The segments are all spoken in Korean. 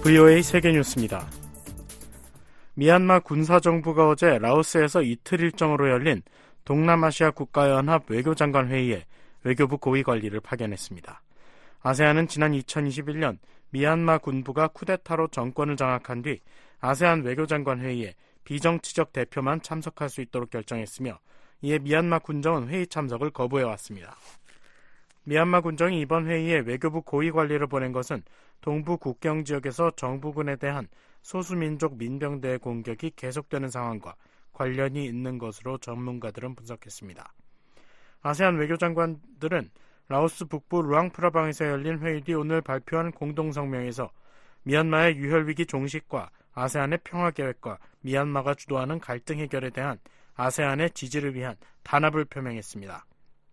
VOA 세계뉴스입니다. 미얀마 군사정부가 어제 라오스에서 이틀 일정으로 열린 동남아시아 국가연합 외교장관 회의에 외교부 고위관리를 파견했습니다. 아세안은 지난 2021년 미얀마 군부가 쿠데타로 정권을 장악한 뒤 아세안 외교장관 회의에 비정치적 대표만 참석할 수 있도록 결정했으며, 이에 미얀마 군정은 회의 참석을 거부해왔습니다. 미얀마 군정이 이번 회의에 외교부 고위관리를 보낸 것은 동부 국경 지역에서 정부군에 대한 소수민족 민병대의 공격이 계속되는 상황과 관련이 있는 것으로 전문가들은 분석했습니다. 아세안 외교장관들은 라오스 북부 루앙프라방에서 열린 회의 뒤 오늘 발표한 공동성명에서 미얀마의 유혈위기 종식과 아세안의 평화계획과 미얀마가 주도하는 갈등 해결에 대한 아세안의 지지를 위한 단합을 표명했습니다.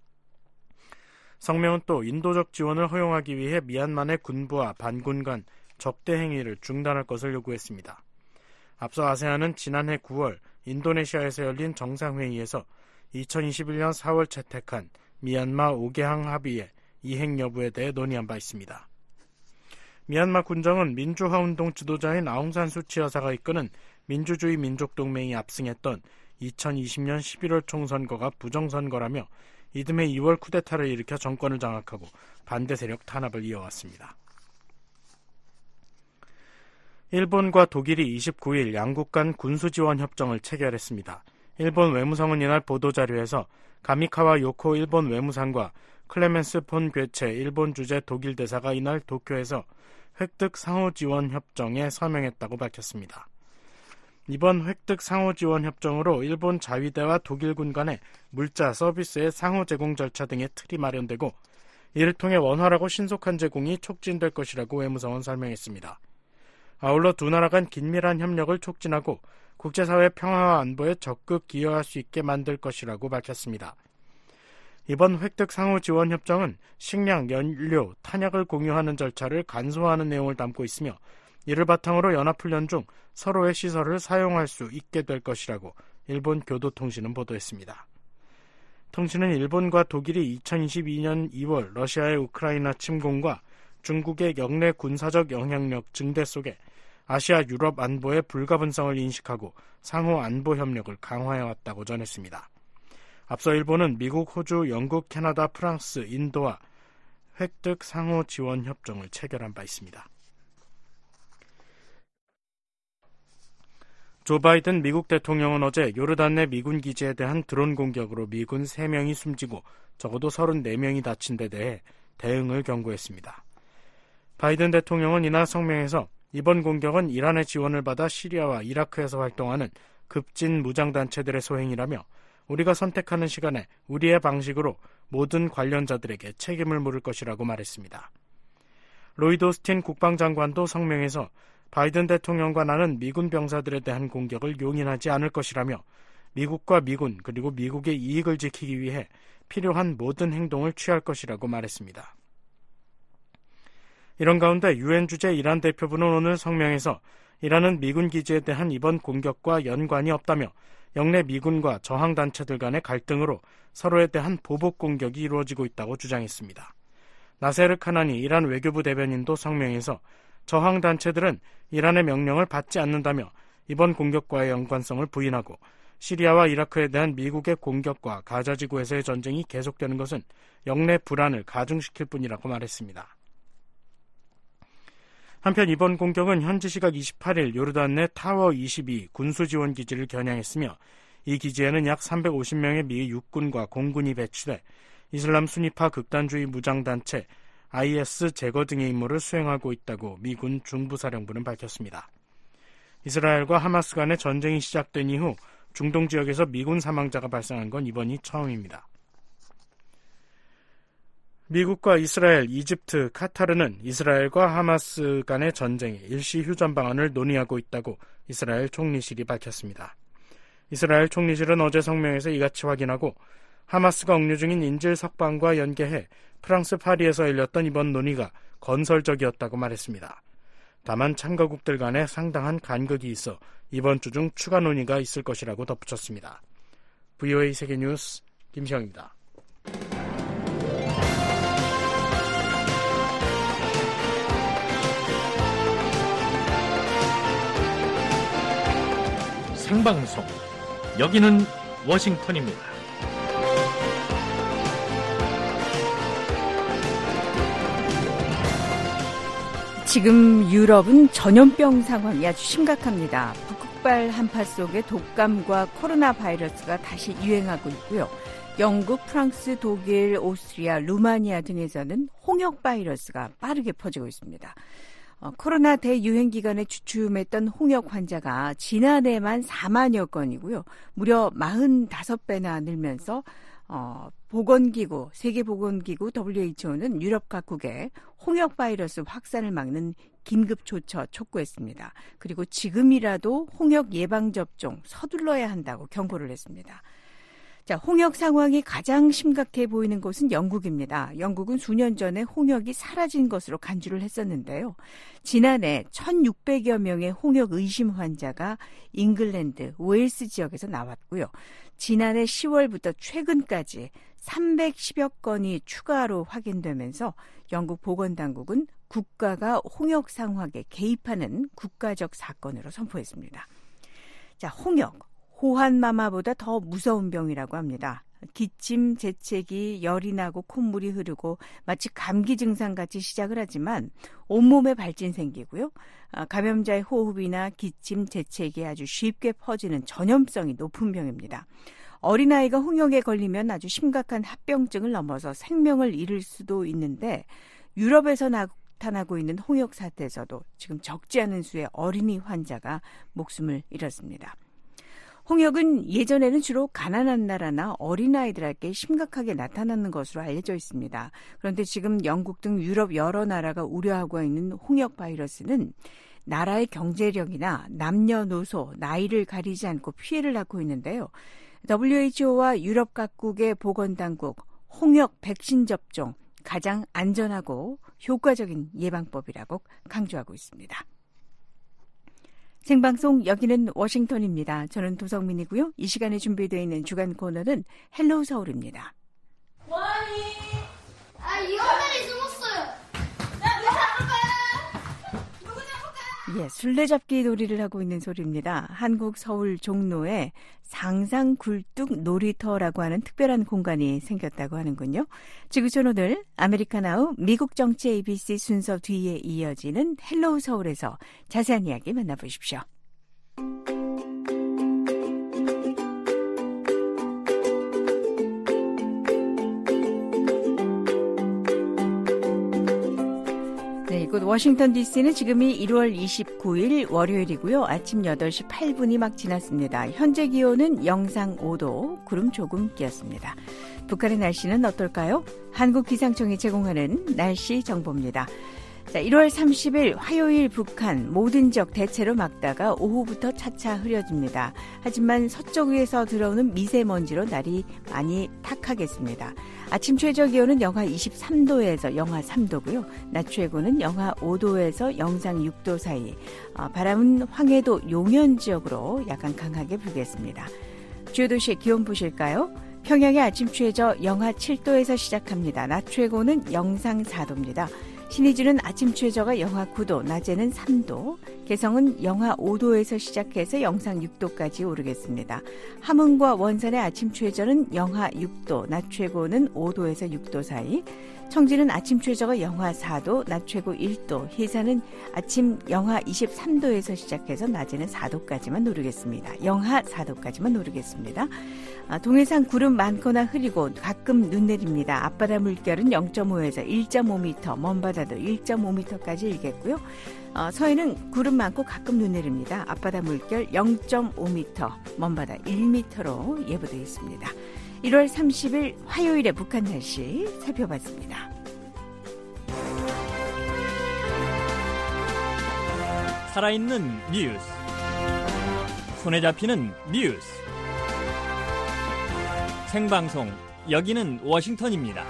성명은 또 인도적 지원을 허용하기 위해 미얀마 내 군부와 반군 간 적대 행위를 중단할 것을 요구했습니다. 앞서 아세안은 지난해 9월 인도네시아에서 열린 정상회의에서 2021년 4월 채택한 미얀마 5개항 합의의 이행 여부에 대해 논의한 바 있습니다. 미얀마 군정은 민주화운동 지도자인 아웅산 수치 여사가 이끄는 민주주의 민족동맹이 압승했던 2020년 11월 총선거가 부정선거라며 이듬해 2월 쿠데타를 일으켜 정권을 장악하고 반대 세력 탄압을 이어왔습니다. 일본과 독일이 29일 양국 간 군수지원 협정을 체결했습니다. 일본 외무성은 이날 보도자료에서 가미카와 요코 일본 외무상과 클레멘스 폰 괴체 일본 주재 독일 대사가 이날 도쿄에서 획득 상호지원 협정에 서명했다고 밝혔습니다. 이번 획득 상호지원 협정으로 일본 자위대와 독일군 간의 물자, 서비스의 상호 제공 절차 등의 틀이 마련되고, 이를 통해 원활하고 신속한 제공이 촉진될 것이라고 외무성은 설명했습니다. 아울러 두 나라 간 긴밀한 협력을 촉진하고 국제사회 평화와 안보에 적극 기여할 수 있게 만들 것이라고 밝혔습니다. 이번 획득 상호지원 협정은 식량, 연료, 탄약을 공유하는 절차를 간소화하는 내용을 담고 있으며, 이를 바탕으로 연합훈련 중 서로의 시설을 사용할 수 있게 될 것이라고 일본 교도통신은 보도했습니다. 통신은 일본과 독일이 2022년 2월 러시아의 우크라이나 침공과 중국의 역내 군사적 영향력 증대 속에 아시아 유럽 안보의 불가분성을 인식하고 상호 안보 협력을 강화해왔다고 전했습니다. 앞서 일본은 미국, 호주, 영국, 캐나다, 프랑스, 인도와 획득 상호 지원 협정을 체결한 바 있습니다. 조 바이든 미국 대통령은 어제 요르단 내 미군 기지에 대한 드론 공격으로 미군 3명이 숨지고 적어도 34명이 다친 데 대해 대응을 경고했습니다. 바이든 대통령은 이날 성명에서 이번 공격은 이란의 지원을 받아 시리아와 이라크에서 활동하는 급진 무장단체들의 소행이라며 우리가 선택하는 시간에 우리의 방식으로 모든 관련자들에게 책임을 물을 것이라고 말했습니다. 로이드 오스틴 국방장관도 성명에서 바이든 대통령과 나는 미군 병사들에 대한 공격을 용인하지 않을 것이라며 미국과 미군 그리고 미국의 이익을 지키기 위해 필요한 모든 행동을 취할 것이라고 말했습니다. 이런 가운데 유엔 주재 이란 대표부는 오늘 성명에서 이란은 미군 기지에 대한 이번 공격과 연관이 없다며 역내 미군과 저항단체들 간의 갈등으로 서로에 대한 보복 공격이 이루어지고 있다고 주장했습니다. 나세르 카나니 이란 외교부 대변인도 성명에서 저항단체들은 이란의 명령을 받지 않는다며 이번 공격과의 연관성을 부인하고 시리아와 이라크에 대한 미국의 공격과 가자지구에서의 전쟁이 계속되는 것은 역내 불안을 가중시킬 뿐이라고 말했습니다. 한편 이번 공격은 현지 시각 28일 요르단 내 타워 22 군수지원 기지를 겨냥했으며, 이 기지에는 약 350명의 미 육군과 공군이 배치돼 이슬람 순위파 극단주의 무장단체 IS 제거 등의 임무를 수행하고 있다고 미군 중부사령부는 밝혔습니다. 이스라엘과 하마스 간의 전쟁이 시작된 이후 중동 지역에서 미군 사망자가 발생한 건 이번이 처음입니다. 미국과 이스라엘, 이집트, 카타르는 이스라엘과 하마스 간의 전쟁의 일시 휴전 방안을 논의하고 있다고 이스라엘 총리실이 밝혔습니다. 이스라엘 총리실은 어제 성명에서 이같이 확인하고 하마스가 억류 중인 인질 석방과 연계해 프랑스 파리에서 열렸던 이번 논의가 건설적이었다고 말했습니다. 다만 참가국들 간에 상당한 간극이 있어 이번 주 중 추가 논의가 있을 것이라고 덧붙였습니다. VOA 세계뉴스 김시영입니다. 생방송. 여기는 워싱턴입니다. 지금 유럽은 전염병 상황이 아주 심각합니다. 북극발 한파 속에 독감과 코로나 바이러스가 다시 유행하고 있고요. 영국, 프랑스, 독일, 오스트리아, 루마니아 등에서는 홍역 바이러스가 빠르게 퍼지고 있습니다. 코로나 대유행 기간에 주춤했던 홍역 환자가 지난해만 4만여 건이고요. 무려 45배나 늘면서 보건기구, 세계보건기구 WHO는 유럽 각국에 홍역 바이러스 확산을 막는 긴급 조처 촉구했습니다. 그리고 지금이라도 홍역 예방접종 서둘러야 한다고 경고를 했습니다. 자, 홍역 상황이 가장 심각해 보이는 곳은 영국입니다. 영국은 수년 전에 홍역이 사라진 것으로 간주를 했었는데요. 지난해 1,600여 명의 홍역 의심 환자가 잉글랜드, 웨일스 지역에서 나왔고요. 지난해 10월부터 최근까지 310여 건이 추가로 확인되면서 영국 보건당국은 국가가 홍역 상황에 개입하는 국가적 사건으로 선포했습니다. 자, 홍역. 호환마마보다 더 무서운 병이라고 합니다. 기침, 재채기, 열이 나고 콧물이 흐르고 마치 감기 증상같이 시작을 하지만 온몸에 발진 생기고요. 감염자의 호흡이나 기침, 재채기에 아주 쉽게 퍼지는 전염성이 높은 병입니다. 어린아이가 홍역에 걸리면 아주 심각한 합병증을 넘어서 생명을 잃을 수도 있는데 유럽에서 나타나고 있는 홍역 사태에서도 지금 적지 않은 수의 어린이 환자가 목숨을 잃었습니다. 홍역은 예전에는 주로 가난한 나라나 어린아이들에게 심각하게 나타나는 것으로 알려져 있습니다. 그런데 지금 영국 등 유럽 여러 나라가 우려하고 있는 홍역 바이러스는 나라의 경제력이나 남녀노소, 나이를 가리지 않고 피해를 낳고 있는데요. WHO와 유럽 각국의 보건당국, 홍역 백신 접종 가장 안전하고 효과적인 예방법이라고 강조하고 있습니다. 생방송 여기는 워싱턴입니다. 저는 도성민이고요. 이 시간에 준비되어 있는 주간 코너는 헬로우 서울입니다. 뭐하니? 이것들이 숨었어요. 누구 잡을까요? 누구 잡을까요? 예, 술래잡기 놀이를 하고 있는 소리입니다. 한국 서울 종로에 상상굴뚝 놀이터라고 하는 특별한 공간이 생겼다고 하는군요. 지구촌 오늘 아메리카나우 미국 정치 ABC 순서 뒤에 이어지는 헬로우 서울에서 자세한 이야기 만나보십시오. 네, 이곳 워싱턴 DC는 지금이 1월 29일 월요일이고요. 아침 8시 8분이 막 지났습니다. 현재 기온은 영상 5도, 구름 조금 끼었습니다. 북한의 날씨는 어떨까요? 한국기상청이 제공하는 날씨 정보입니다. 자, 1월 30일 화요일 북한 모든 지역 대체로 맑다가 오후부터 차차 흐려집니다. 하지만 서쪽 위에서 들어오는 미세먼지로 날이 많이 탁하겠습니다. 아침 최저 기온은 영하 23도에서 영하 3도고요. 낮 최고는 영하 5도에서 영상 6도 사이. 바람은 황해도 용현 지역으로 약간 강하게 불겠습니다. 주요 도시의 기온 보실까요? 평양의 아침 최저 영하 7도에서 시작합니다. 낮 최고는 영상 4도입니다. 신의주는 아침 최저가 영하 9도, 낮에는 3도, 개성은 영하 5도에서 시작해서 영상 6도까지 오르겠습니다. 함흥과 원산의 아침 최저는 영하 6도, 낮 최고는 5도에서 6도 사이, 청진은 아침 최저가 영하 4도, 낮 최고 1도, 해산은 아침 영하 23도에서 시작해서 낮에는 4도까지만 오르겠습니다. 영하 4도까지만 오르겠습니다. 동해상 구름 많거나 흐리고 가끔 눈 내립니다. 앞바다 물결은 0.5에서 1.5m, 먼바다도 1.5m까지 일겠고요. 서해는 구름 많고 가끔 눈 내립니다. 앞바다 물결 0.5m, 먼바다 1m로 예보되어 있습니다. 1월 30일 화요일의 북한 날씨 살펴봤습니다. 살아있는 뉴스. 손에 잡히는 뉴스. 생방송 여기는 워싱턴입니다.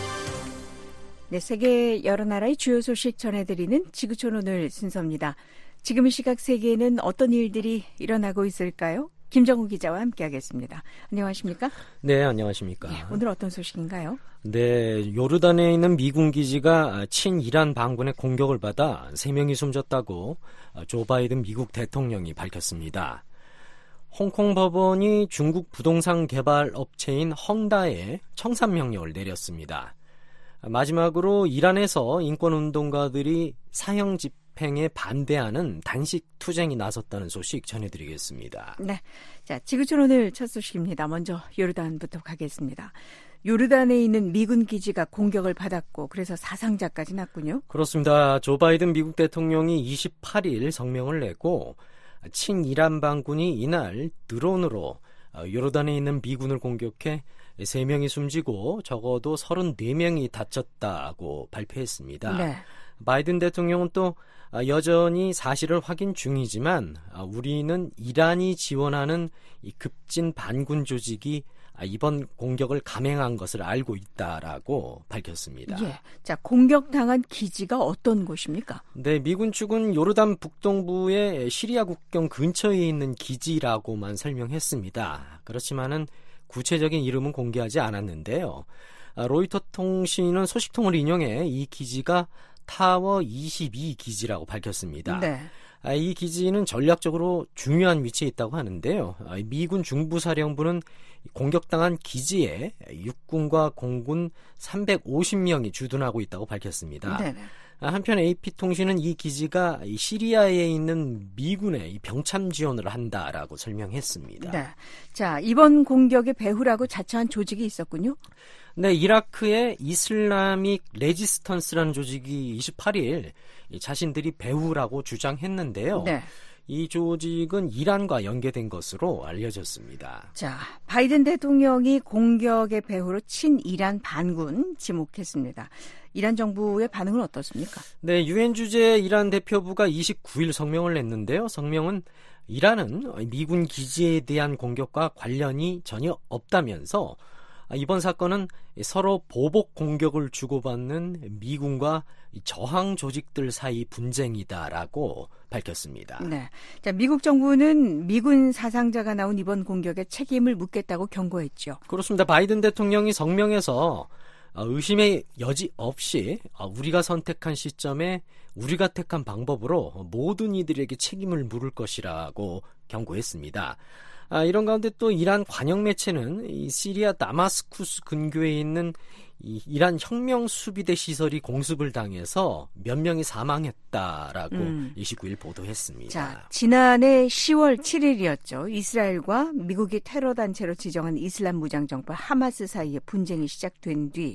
네, 세계 여러 나라의 주요 소식 전해드리는 지구촌 오늘 순서입니다. 지금 이 시각 세계에는 어떤 일들이 일어나고 있을까요? 김정우 기자와 함께하겠습니다. 안녕하십니까? 네, 안녕하십니까? 오늘 어떤 소식인가요? 네, 요르단에 있는 미군 기지가 친이란 반군의 공격을 받아 3명이 숨졌다고 조 바이든 미국 대통령이 밝혔습니다. 홍콩 법원이 중국 부동산 개발 업체인 헝다에 청산명령을 내렸습니다. 마지막으로 이란에서 인권운동가들이 사형 집행에 반대하는 단식 투쟁이 나섰다는 소식 전해드리겠습니다. 네, 자 지구촌 오늘 첫 소식입니다. 먼저 요르단부터 가겠습니다. 요르단에 있는 미군 기지가 공격을 받았고 그래서 사상자까지 났군요. 그렇습니다. 조 바이든 미국 대통령이 28일 성명을 내고 친이란 반군이 이날 드론으로 요르단에 있는 미군을 공격해 3명이 숨지고 적어도 34명이 다쳤다고 발표했습니다. 네. 바이든 대통령은 또 여전히 사실을 확인 중이지만 우리는 이란이 지원하는 이 급진 반군 조직이 이번 공격을 감행한 것을 알고 있다라고 밝혔습니다. 예. 자, 공격당한 기지가 어떤 곳입니까? 네, 미군 측은 요르단 북동부의 시리아 국경 근처에 있는 기지라고만 설명했습니다. 그렇지만은 구체적인 이름은 공개하지 않았는데요. 로이터 통신은 소식통을 인용해 이 기지가 타워 22 기지라고 밝혔습니다. 네. 이 기지는 전략적으로 중요한 위치에 있다고 하는데요. 미군 중부사령부는 공격당한 기지에 육군과 공군 350명이 주둔하고 있다고 밝혔습니다. 네네. 한편 AP통신은 이 기지가 시리아에 있는 미군의 병참 지원을 한다라고 설명했습니다. 네. 자, 이번 공격의 배후라고 자처한 조직이 있었군요. 네, 이라크의 이슬라믹 레지스턴스라는 조직이 28일 자신들이 배후라고 주장했는데요. 네. 이 조직은 이란과 연계된 것으로 알려졌습니다. 자, 바이든 대통령이 공격의 배후로 친이란 반군 지목했습니다. 이란 정부의 반응은 어떻습니까? 네, 유엔 주재 이란 대표부가 29일 성명을 냈는데요. 성명은 이란은 미군 기지에 대한 공격과 관련이 전혀 없다면서 이번 사건은 서로 보복 공격을 주고받는 미군과 저항 조직들 사이 분쟁이다라고 밝혔습니다. 네. 자, 미국 정부는 미군 사상자가 나온 이번 공격에 책임을 묻겠다고 경고했죠. 그렇습니다. 바이든 대통령이 성명에서 의심의 여지 없이 우리가 선택한 시점에 우리가 택한 방법으로 모든 이들에게 책임을 물을 것이라고 경고했습니다. 이런 가운데 또 이란 관영 매체는 이 시리아 다마스쿠스 근교에 있는 이 이란 혁명 수비대 시설이 공습을 당해서 몇 명이 사망했다라고 29일 보도했습니다. 자, 지난해 10월 7일이었죠. 이스라엘과 미국이 테러 단체로 지정한 이슬람 무장 정파 하마스 사이에 분쟁이 시작된 뒤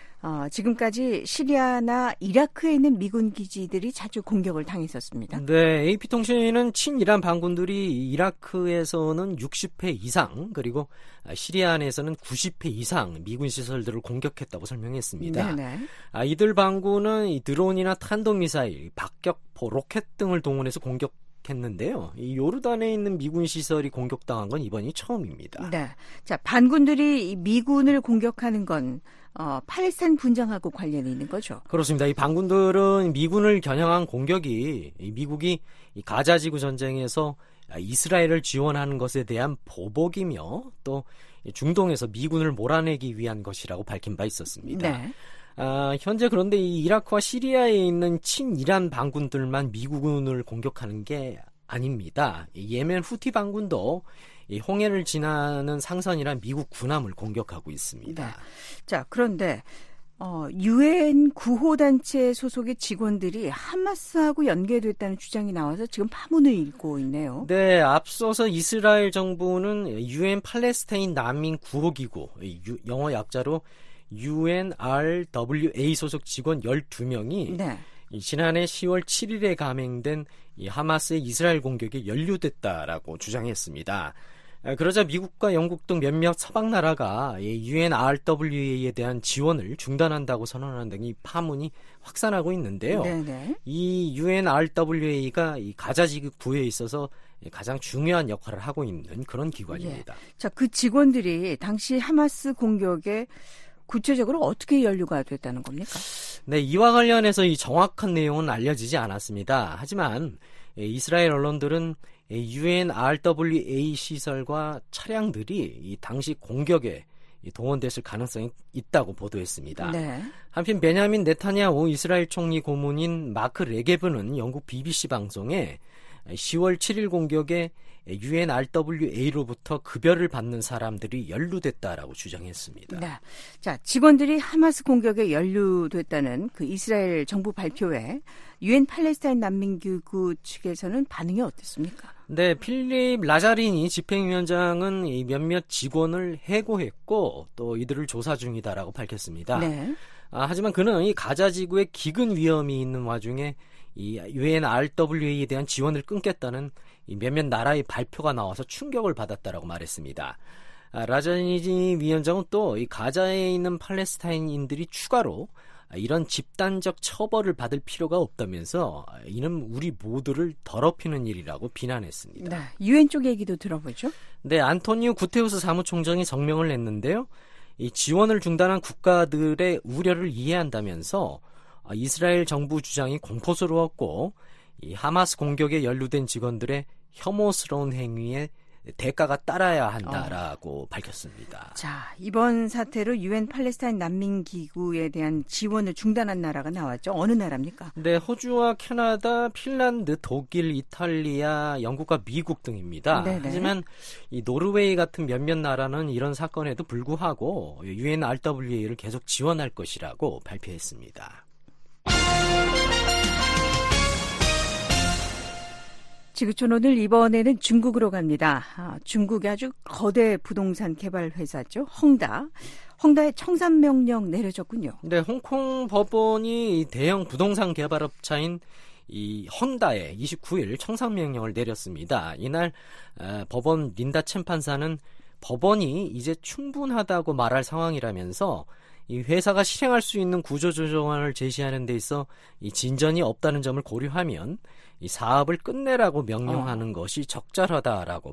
지금까지 시리아나 이라크에 있는 미군 기지들이 자주 공격을 당했었습니다. 네, AP통신은 친이란 반군들이 이라크에서는 60회 이상 그리고 시리아 안에서는 90회 이상 미군 시설들을 공격했다고 설명했습니다. 네네. 이들 반군은 이 드론이나 탄도미사일, 박격포, 로켓 등을 동원해서 공격했는데요. 이 요르단에 있는 미군 시설이 공격당한 건 이번이 처음입니다. 네. 자, 반군들이 미군을 공격하는 건 팔레스타인 분쟁하고 관련이 있는 거죠. 그렇습니다. 이 반군들은 미군을 겨냥한 공격이 미국이 이 가자지구 전쟁에서 이스라엘을 지원하는 것에 대한 보복이며 또 중동에서 미군을 몰아내기 위한 것이라고 밝힌 바 있었습니다. 네. 현재 그런데 이 이라크와 시리아에 있는 친이란 반군들만 미군을 공격하는 게 아닙니다. 예멘 후티 반군도 이 홍해를 지나는 상선이란 미국 군함을 공격하고 있습니다. 네. 자, 그런데 유엔 구호단체 소속의 직원들이 하마스하고 연계됐다는 주장이 나와서 지금 파문을 일고 있네요. 네, 앞서서 이스라엘 정부는 유엔 팔레스타인 난민 구호기구, 영어 약자로 UNRWA 소속 직원 12명이 네. 지난해 10월 7일에 감행된 이 하마스의 이스라엘 공격에 연루됐다라고 주장했습니다. 그러자 미국과 영국 등 몇몇 서방 나라가 UNRWA에 대한 지원을 중단한다고 선언하는 등이 파문이 확산하고 있는데요. 네네. 이 UNRWA가 이 가자지구 구호에 있어서 가장 중요한 역할을 하고 있는 그런 기관입니다. 예. 자, 그 직원들이 당시 하마스 공격에 구체적으로 어떻게 연루가 됐다는 겁니까? 네, 이와 관련해서 이 정확한 내용은 알려지지 않았습니다. 하지만 이스라엘 언론들은 UNRWA 시설과 차량들이 이 당시 공격에 동원됐을 가능성이 있다고 보도했습니다. 네. 한편 베냐민 네타냐후 이스라엘 총리 고문인 마크 레게브는 영국 BBC 방송에 10월 7일 공격에 UNRWA로부터 급여를 받는 사람들이 연루됐다라고 주장했습니다. 네. 자, 직원들이 하마스 공격에 연루됐다는 그 이스라엘 정부 발표에 유엔 팔레스타인 난민기구 측에서는 반응이 어땠습니까? 네, 필립 라자리니 집행위원장은 이 몇몇 직원을 해고했고 또 이들을 조사 중이다라고 밝혔습니다. 네. 하지만 그는 이 가자 지구에 기근 위험이 있는 와중에 이 UNRWA에 대한 지원을 끊겠다는 이 몇몇 나라의 발표가 나와서 충격을 받았다라고 말했습니다. 라자니 위원장은 또 이 가자에 있는 팔레스타인인들이 추가로 이런 집단적 처벌을 받을 필요가 없다면서 이는 우리 모두를 더럽히는 일이라고 비난했습니다. 네. 유엔 쪽 얘기도 들어보죠. 네, 안토니오 구테우스 사무총장이 성명을 냈는데요. 이 지원을 중단한 국가들의 우려를 이해한다면서 이스라엘 정부 주장이 공포스러웠고 이 하마스 공격에 연루된 직원들의 혐오스러운 행위에 대가가 따라야 한다라고 밝혔습니다. 자, 이번 사태로 유엔 팔레스타인 난민기구에 대한 지원을 중단한 나라가 나왔죠. 어느 나라입니까? 네, 호주와 캐나다, 핀란드, 독일, 이탈리아, 영국과 미국 등입니다. 네네. 하지만 이 노르웨이 같은 몇몇 나라는 이런 사건에도 불구하고 UNRWA를 계속 지원할 것이라고 발표했습니다. 지구촌 오늘 이번에는 중국으로 갑니다. 중국의 아주 거대 부동산 개발 회사죠. 헝다의 청산명령 내려졌군요. 네, 홍콩 법원이 대형 부동산 개발업체인 이 헝다에 29일 청산명령을 내렸습니다. 이날 법원 린다 첸 판사는 법원이 이제 충분하다고 말할 상황이라면서 이 회사가 실행할 수 있는 구조조정안을 제시하는 데 있어 이 진전이 없다는 점을 고려하면 이 사업을 끝내라고 명령하는 것이 적절하다라고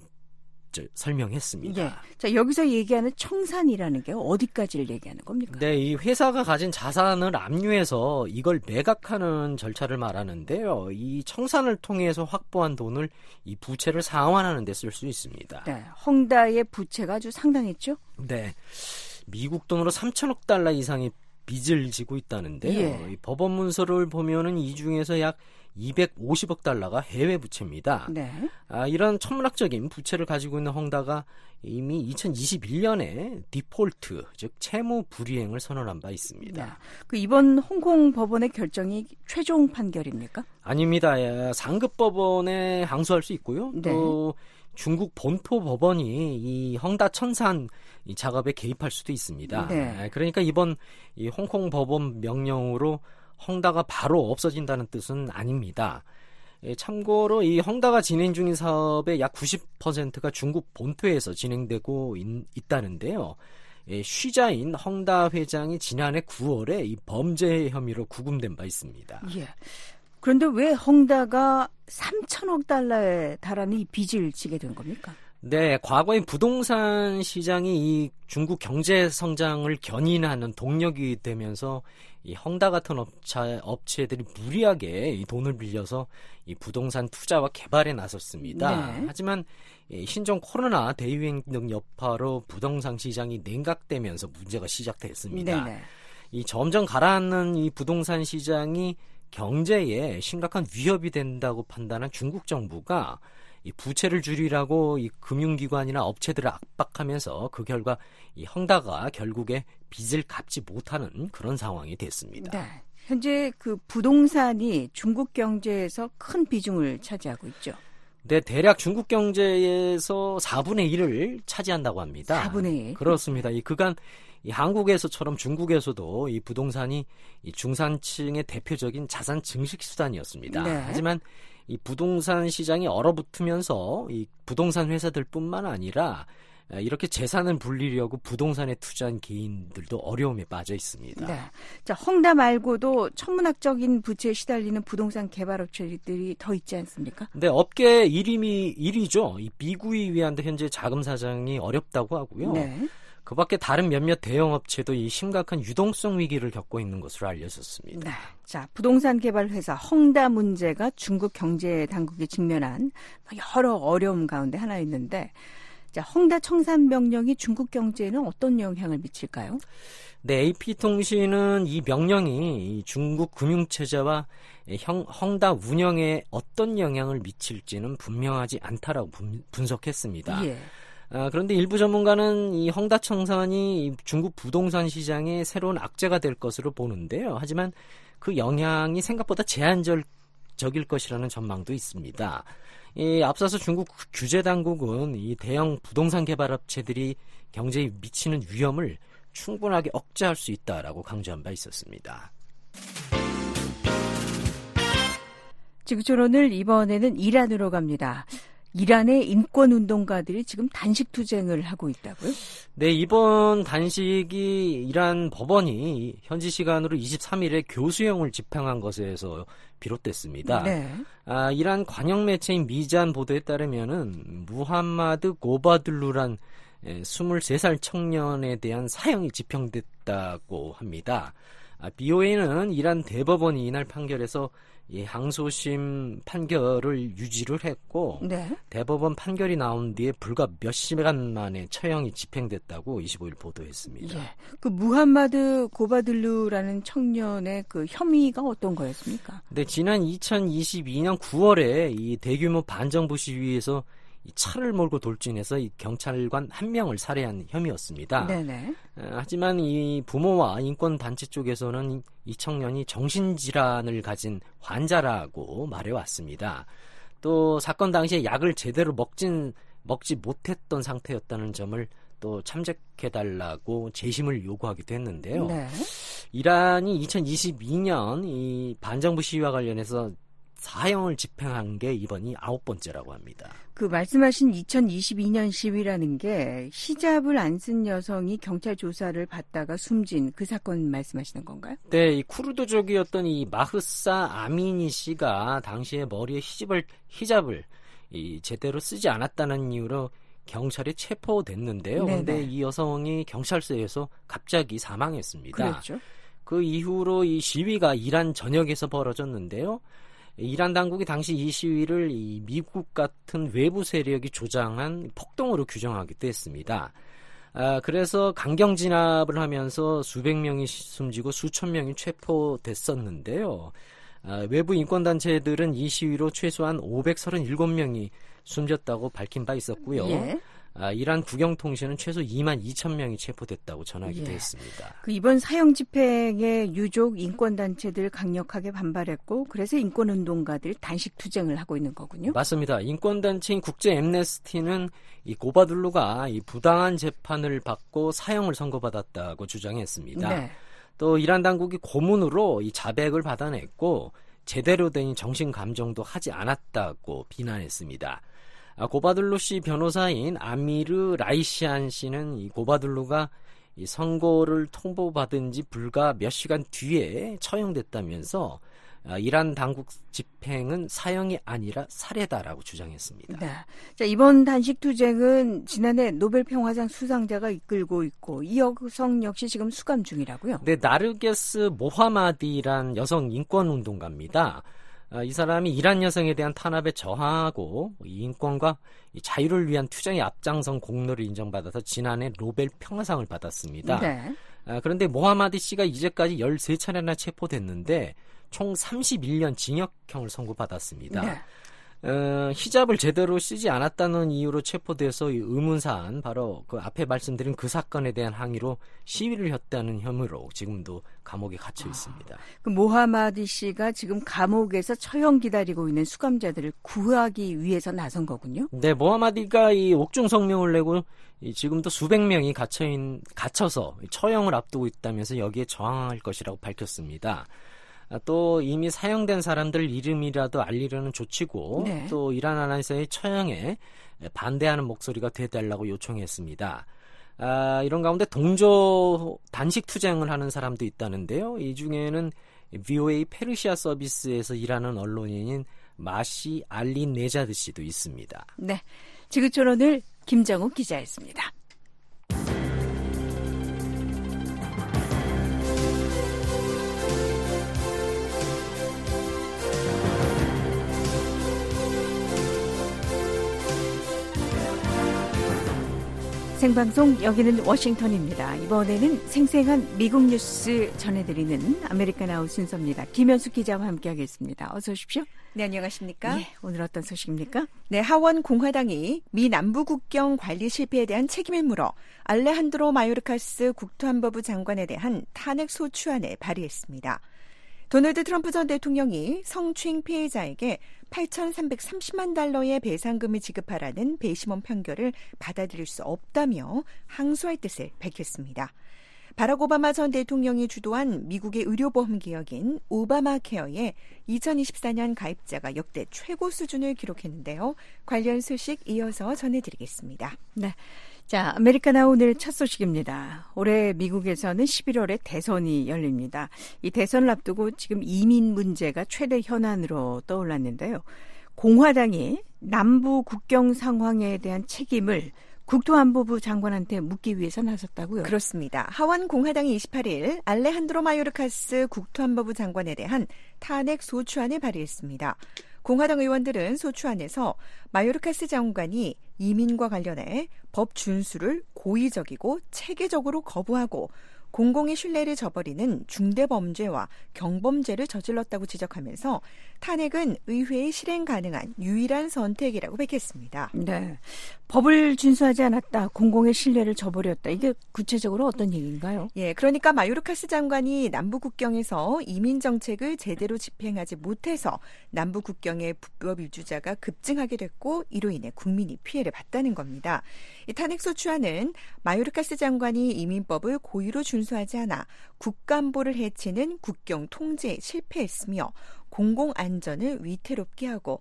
설명했습니다. 네. 자, 여기서 얘기하는 청산이라는 게 어디까지를 얘기하는 겁니까? 네, 이 회사가 가진 자산을 압류해서 이걸 매각하는 절차를 말하는데요. 이 청산을 통해서 확보한 돈을 이 부채를 상환하는 데 쓸 수 있습니다. 네, 헝다의 부채가 아주 상당했죠? 네. 미국 돈으로 3천억 달러 이상의 빚을 지고 있다는데요. 예. 이 법원 문서를 보면은 이 중에서 약 250억 달러가 해외 부채입니다. 네. 이런 천문학적인 부채를 가지고 있는 헝다가 이미 2021년에 디폴트, 즉 채무 불이행을 선언한 바 있습니다. 네. 그 이번 홍콩 법원의 결정이 최종 판결입니까? 아닙니다. 상급 법원에 항소할 수 있고요. 네. 또 중국 본토 법원이 이 헝다 청산 이 작업에 개입할 수도 있습니다. 네. 그러니까 이번 이 홍콩 법원 명령으로 헝다가 바로 없어진다는 뜻은 아닙니다. 참고로 이 헝다가 진행 중인 사업의 약 90%가 중국 본토에서 진행되고 있다는데요. 쉬자인 헝다 회장이 지난해 9월에 이 범죄 혐의로 구금된 바 있습니다. 예. 그런데 왜 헝다가 3천억 달러에 달하는 이 빚을 지게 된 겁니까? 네, 과거에 부동산 시장이 이 중국 경제 성장을 견인하는 동력이 되면서 이 헝다 같은 업체들이 무리하게 이 돈을 빌려서 이 부동산 투자와 개발에 나섰습니다. 네. 하지만 신종 코로나 대유행 등 여파로 부동산 시장이 냉각되면서 문제가 시작됐습니다. 네네. 이 점점 가라앉는 이 부동산 시장이 경제에 심각한 위협이 된다고 판단한 중국 정부가 이 부채를 줄이라고 이 금융기관이나 업체들을 압박하면서 그 결과 이 헝다가 결국에 빚을 갚지 못하는 그런 상황이 됐습니다. 네. 현재 그 부동산이 중국 경제에서 큰 비중을 차지하고 있죠. 네, 대략 중국 경제에서 4분의 1을 차지한다고 합니다. 4분의 1? 그렇습니다. 이 그간 이 한국에서처럼 중국에서도 이 부동산이 이 중산층의 대표적인 자산 증식 수단이었습니다. 네. 하지만 이 부동산 시장이 얼어붙으면서 이 부동산 회사들뿐만 아니라 이렇게 재산을 불리려고 부동산에 투자한 개인들도 어려움에 빠져 있습니다. 네. 자, 헝다 말고도 천문학적인 부채에 시달리는 부동산 개발업체들이 더 있지 않습니까? 네, 업계 1위죠. 이 미구이 위안도 현재 자금 사정이 어렵다고 하고요. 네. 그 밖에 다른 몇몇 대형업체도 이 심각한 유동성 위기를 겪고 있는 것으로 알려졌습니다. 네. 자, 부동산 개발 회사 헝다 문제가 중국 경제 당국이 직면한 여러 어려움 가운데 하나 있는데, 자, 헝다 청산 명령이 중국 경제에는 어떤 영향을 미칠까요? 네, AP통신은 이 명령이 중국 금융체제와 헝다 운영에 어떤 영향을 미칠지는 분명하지 않다라고 분석했습니다. 예. 그런데 일부 전문가는 이 헝다 청산이 중국 부동산 시장의 새로운 악재가 될 것으로 보는데요. 하지만 그 영향이 생각보다 제한적일 것이라는 전망도 있습니다. 앞서서 중국 규제 당국은 이 대형 부동산 개발 업체들이 경제에 미치는 위험을 충분하게 억제할 수 있다라고 강조한 바 있었습니다. 지구촌 오늘 이번에는 이란으로 갑니다. 이란의 인권운동가들이 지금 단식 투쟁을 하고 있다고요? 네, 이번 단식이 이란 법원이 현지 시간으로 23일에 교수형을 집행한 것에서 비롯됐습니다. 네. 이란 관영 매체인 미잔 보도에 따르면은 무함마드 고바들루란 23살 청년에 대한 사형이 집행됐다고 합니다. BOA는 이란 대법원이 이날 판결에서 항소심 판결을 유지를 했고, 네. 대법원 판결이 나온 뒤에 불과 몇 시간 만에 처형이 집행됐다고 25일 보도했습니다. 예. 그 무함마드 고바들루라는 청년의 그 혐의가 어떤 거였습니까? 네, 지난 2022년 9월에 이 대규모 반정부 시위에서 이 차를 몰고 돌진해서 이 경찰관 한 명을 살해한 혐의였습니다. 네네. 하지만 이 부모와 인권 단체 쪽에서는 이 청년이 정신질환을 가진 환자라고 말해왔습니다. 또 사건 당시에 약을 제대로 먹지 못했던 상태였다는 점을 또 참작해달라고 재심을 요구하기도 했는데요. 네. 이란이 2022년 이 반정부 시위와 관련해서 사형을 집행한 게 이번이 9번째라고 합니다. 그 말씀하신 2022년 시위라는 게 히잡을 안 쓴 여성이 경찰 조사를 받다가 숨진 그 사건 말씀하시는 건가요? 네, 이 쿠르드족이었던 이 마흐사 아미니 씨가 당시에 머리에 히잡을 제대로 쓰지 않았다는 이유로 경찰에 체포됐는데요. 그런데 이 여성이 경찰서에서 갑자기 사망했습니다. 그렇죠. 그 이후로 이 시위가 이란 전역에서 벌어졌는데요. 이란 당국이 당시 이 시위를 이 미국 같은 외부 세력이 조장한 폭동으로 규정하기도 했습니다. 그래서 강경 진압을 하면서 수백 명이 숨지고 수천 명이 체포됐었는데요. 외부 인권단체들은 이 시위로 최소한 537명이 숨졌다고 밝힌 바 있었고요. 예. 이란 국영통신은 최소 2만 2천 명이 체포됐다고 전하기도 했습니다. 그 이번 사형 집행에 유족 인권단체들 강력하게 반발했고, 그래서 인권운동가들이 단식 투쟁을 하고 있는 거군요. 맞습니다. 인권단체인 국제 엠네스티는 이 고바둘루가 이 부당한 재판을 받고 사형을 선고받았다고 주장했습니다. 네. 또 이란 당국이 고문으로 이 자백을 받아냈고 제대로 된 정신 감정도 하지 않았다고 비난했습니다. 고바둘루 씨 변호사인 아미르 라이시안 씨는 이 고바둘루가 이 선고를 통보받은 지 불과 몇 시간 뒤에 처형됐다면서 이란 당국 집행은 사형이 아니라 살해다라고 주장했습니다. 네. 자, 이번 단식 투쟁은 지난해 노벨 평화상 수상자가 이끌고 있고 이 여성 역시 지금 수감 중이라고요? 네, 나르게스 모하마디란 여성 인권운동가입니다. 이 사람이 이란 여성에 대한 탄압에 저항하고 이 인권과 이 자유를 위한 투쟁의 앞장선 공로를 인정받아서 지난해 노벨 평화상을 받았습니다. 네. 그런데 모하마디 씨가 이제까지 13차례나 체포됐는데 총 31년 징역형을 선고받았습니다. 네. 히잡을 제대로 쓰지 않았다는 이유로 체포돼서 이 의문사안, 바로 그 앞에 말씀드린 그 사건에 대한 항의로 시위를 했다는 혐의로 지금도 감옥에 갇혀 있습니다. 그 모하마디 씨가 지금 감옥에서 처형 기다리고 있는 수감자들을 구하기 위해서 나선 거군요. 네, 모하마디가 이 옥중 성명을 내고 지금도 수백 명이 갇혀서 처형을 앞두고 있다면서 여기에 저항할 것이라고 밝혔습니다. 또 이미 사형된 사람들 이름이라도 알리려는 조치고 네. 또 이란 안에서의 처형에 반대하는 목소리가 되달라고 요청했습니다. 이런 가운데 동조 단식 투쟁을 하는 사람도 있다는데요. 이 중에는 VOA 페르시아 서비스에서 일하는 언론인인 마시 알리 네자드 씨도 있습니다. 네, 지구촌 오늘 김정욱 기자였습니다. 생방송 여기는 워싱턴입니다. 이번에는 생생한 미국 뉴스 전해드리는 아메리카나우 순서입니다. 김현숙 기자와 함께하겠습니다. 어서 오십시오. 네, 안녕하십니까? 네, 오늘 어떤 소식입니까? 네, 하원 공화당이 미 남부 국경 관리 실패에 대한 책임을 물어 알레한드로 마요르카스 국토안보부 장관에 대한 탄핵 소추안을 발의했습니다. 도널드 트럼프 전 대통령이 성추행 피해자에게 8,330만 달러의 배상금을 지급하라는 배심원 판결을 받아들일 수 없다며 항소할 뜻을 밝혔습니다. 바락 오바마 전 대통령이 주도한 미국의 의료보험 개혁인 오바마 케어에 2024년 가입자가 역대 최고 수준을 기록했는데요. 관련 소식 이어서 전해드리겠습니다. 네. 자, 아메리카나 오늘 첫 소식입니다. 올해 미국에서는 11월에 대선이 열립니다. 이 대선을 앞두고 지금 이민 문제가 최대 현안으로 떠올랐는데요. 공화당이 남부 국경 상황에 대한 책임을 국토안보부 장관한테 묻기 위해서 나섰다고요? 그렇습니다. 하원 공화당이 28일 알레한드로 마요르카스 국토안보부 장관에 대한 탄핵 소추안을 발의했습니다. 공화당 의원들은 소추안에서 마요르카스 장관이 이민과 관련해 법 준수를 고의적이고 체계적으로 거부하고 공공의 신뢰를 저버리는 중대범죄와 경범죄를 저질렀다고 지적하면서 탄핵은 의회에 실행 가능한 유일한 선택이라고 밝혔습니다. 네, 법을 준수하지 않았다, 공공의 신뢰를 저버렸다. 이게 구체적으로 어떤 얘기인가요? 예, 그러니까 마요르카스 장관이 남부 국경에서 이민 정책을 제대로 집행하지 못해서 남부 국경의 불법 이주자가 급증하게 됐고 이로 인해 국민이 피해를 봤다는 겁니다. 이 탄핵 소추안은 마요르카스 장관이 이민법을 고의로 준수하지 않아 국가안보를 해치는 국경 통제에 실패했으며 공공안전을 위태롭게 하고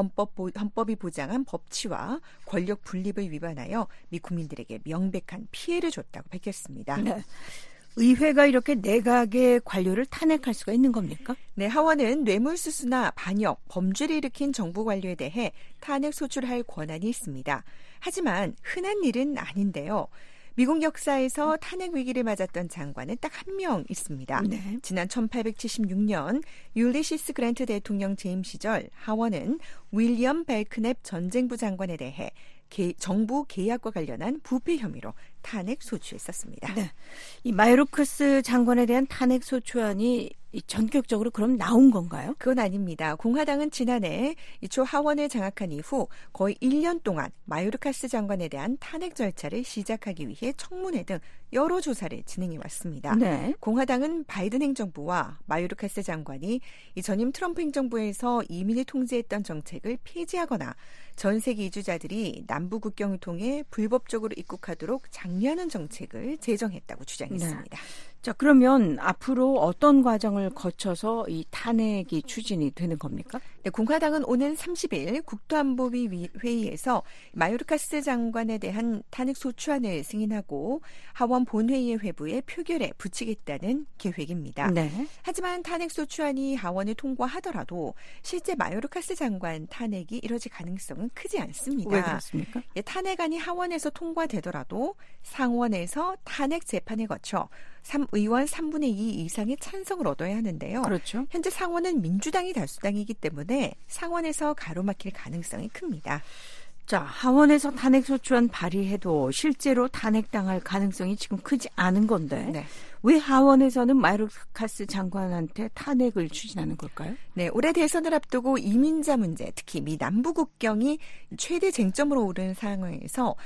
헌법이 보장한 법치와 권력 분립을 위반하여 미 국민들에게 명백한 피해를 줬다고 밝혔습니다. 네. 의회가 이렇게 내각의 관료를 탄핵할 수가 있는 겁니까? 네, 하원은 뇌물수수나 반역, 범죄를 일으킨 정부 관료에 대해 탄핵 소추할 권한이 있습니다. 하지만 흔한 일은 아닌데요. 미국 역사에서 탄핵 위기를 맞았던 장관은 딱 한 명 있습니다. 네. 지난 1876년 율리시스 그랜트 대통령 재임 시절 하원은 윌리엄 벨크냅 전쟁부 장관에 대해 정부 계약과 관련한 부패 혐의로 탄핵 소추했었습니다. 네. 이 마요르카스 장관에 대한 탄핵 소추안이 전격적으로 그럼 나온 건가요? 그건 아닙니다. 공화당은 지난해 초 하원을 장악한 이후 거의 1년 동안 마요르카스 장관에 대한 탄핵 절차를 시작하기 위해 청문회 등 여러 조사를 진행해 왔습니다. 네. 공화당은 바이든 행정부와 마요르카스 장관이 이 전임 트럼프 행정부에서 이민을 통제했던 정책을 폐지하거나 전 세계 이주자들이 남부 국경을 통해 불법적으로 입국하도록 장려하는 정책을 제정했다고 주장했습니다. 네. 자, 그러면 앞으로 어떤 과정을 거쳐서 이 탄핵이 추진이 되는 겁니까? 네, 공화당은 오는 30일 국토안보위 회의에서 마요르카스 장관에 대한 탄핵 소추안을 승인하고 하원 본회의의 회부에 표결에 붙이겠다는 계획입니다. 네. 하지만 탄핵 소추안이 하원을 통과하더라도 실제 마요르카스 장관 탄핵이 이뤄질 가능성은 크지 않습니다. 왜 그렇습니까? 예, 탄핵안이 하원에서 통과되더라도 상원에서 탄핵 재판을 거쳐 의원 3분의 2 이상의 찬성을 얻어야 하는데요. 그렇죠. 현재 상원은 민주당이 다수당이기 때문에 상원에서 가로막힐 가능성이 큽니다. 자, 하원에서 탄핵 소추안 발의해도 실제로 탄핵당할 가능성이 지금 크지 않은 건데 네. 왜 하원에서는 마요르카스 장관한테 탄핵을 추진하는 걸까요? 네, 올해 대선을 앞두고 이민자 문제, 특히 미 남부 국경이 최대 쟁점으로 오른 상황에서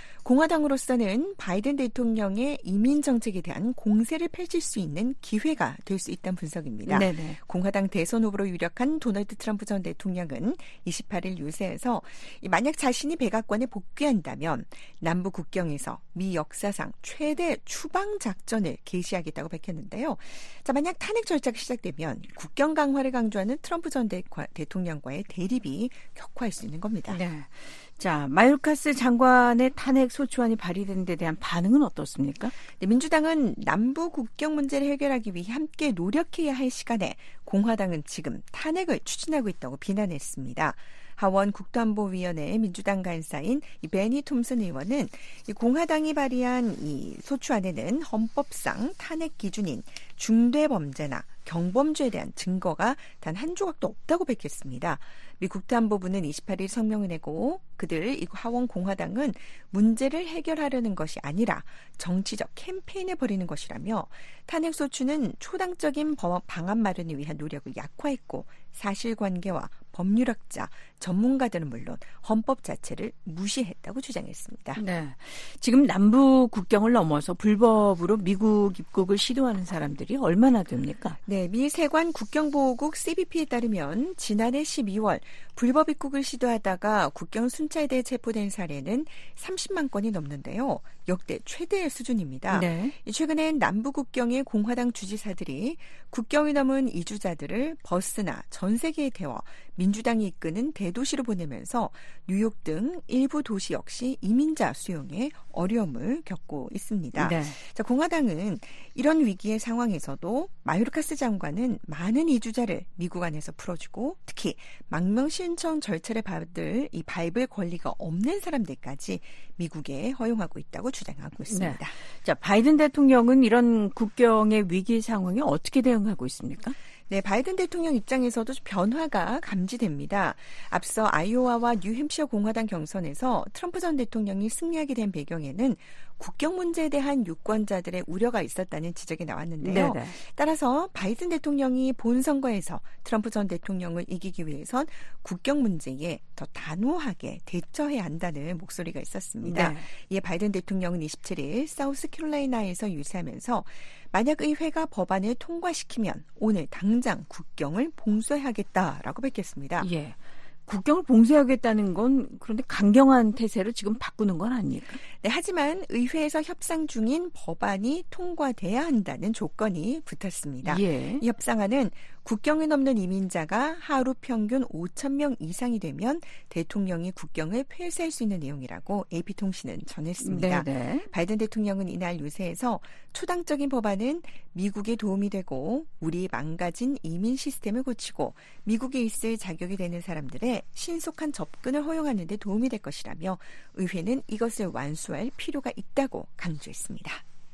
공화당으로서는 바이든 대통령의 이민 정책에 대한 공세를 펼칠 수 있는 기회가 될 수 있다는 분석입니다. 네네. 공화당 대선 후보로 유력한 도널드 트럼프 전 대통령은 28일 유세에서 만약 자신이 백악관에 복귀한다면 남부 국경에서 미 역사상 최대 추방 작전을 개시하겠다고 밝혔는데요. 자, 만약 탄핵 절차가 시작되면 국경 강화를 강조하는 트럼프 전 대통령과의 대립이 격화할 수 있는 겁니다. 네. 자, 마요르카스 장관의 탄핵 소추안이 발의된 데 대한 반응은 어떻습니까? 네, 민주당은 남부 국경 문제를 해결하기 위해 함께 노력해야 할 시간에 공화당은 지금 탄핵을 추진하고 있다고 비난했습니다. 하원 국토안보위원회 민주당 간사인 베니 톰슨 의원은 공화당이 발의한 이 소추안에는 헌법상 탄핵 기준인 중대범죄나 경범죄에 대한 증거가 단 한 조각도 없다고 밝혔습니다. 미 국토안보부는 28일 성명을 내고 그들 이 하원 공화당은 문제를 해결하려는 것이 아니라 정치적 캠페인을 벌이는 것이라며 탄핵소추는 초당적인 방안 마련을 위한 노력을 약화했고 사실관계와 법률학자, 전문가들은 물론 헌법 자체를 무시했다고 주장했습니다. 네, 지금 남북 국경을 넘어서 불법으로 미국 입국을 시도하는 사람들이 얼마나 됩니까? 네, 미 세관 국경보호국 CBP에 따르면 지난해 12월 불법 입국을 시도하다가 국경 순찰대에 체포된 사례는 30만 건이 넘는데요. 역대 최대의 수준입니다. 네. 최근엔 남북 국경의 공화당 주지사들이 국경을 넘은 이주자들을 버스나 전세계에 태워 민주당이 이끄는 대도시로 보내면서 뉴욕 등 일부 도시 역시 이민자 수용에 어려움을 겪고 있습니다. 네. 자, 공화당은 이런 위기의 상황에서도 마요르카스 장관은 많은 이주자를 미국 안에서 풀어주고 특히 망명 신청 절차를 밟을 권리가 없는 사람들까지 미국에 허용하고 있다고 주장하고 있습니다. 네. 자, 바이든 대통령은 이런 국경의 위기 상황에 어떻게 대응하고 있습니까? 네, 바이든 대통령 입장에서도 변화가 감지됩니다. 앞서 아이오와와 뉴햄시어 공화당 경선에서 트럼프 전 대통령이 승리하게 된 배경에는 국경 문제에 대한 유권자들의 우려가 있었다는 지적이 나왔는데요. 네네. 따라서 바이든 대통령이 본선거에서 트럼프 전 대통령을 이기기 위해선 국경 문제에 더 단호하게 대처해야 한다는 목소리가 있었습니다. 네. 이에 바이든 대통령은 27일 사우스캐롤라이나에서 유세하면서 만약 의회가 법안을 통과시키면 오늘 당장 국경을 봉쇄하겠다라고 밝혔습니다. 예. 국경을 봉쇄하겠다는 건 그런데 강경한 태세로 지금 바꾸는 건 아닙니까? 네, 하지만 의회에서 협상 중인 법안이 통과돼야 한다는 조건이 붙었습니다. 예. 이 협상안은 국경을 넘는 이민자가 하루 평균 5,000명 이상이 되면 대통령이 국경을 폐쇄할 수 있는 내용이라고 AP통신은 전했습니다. 네네. 바이든 대통령은 이날 유세에서 초당적인 법안은 미국에 도움이 되고 우리 망가진 이민 시스템을 고치고 미국에 있을 자격이 되는 사람들의 신속한 접근을 허용하는 데 도움이 될 것이라며 의회는 이것을 완수할 필요가 있다고 강조했습니다.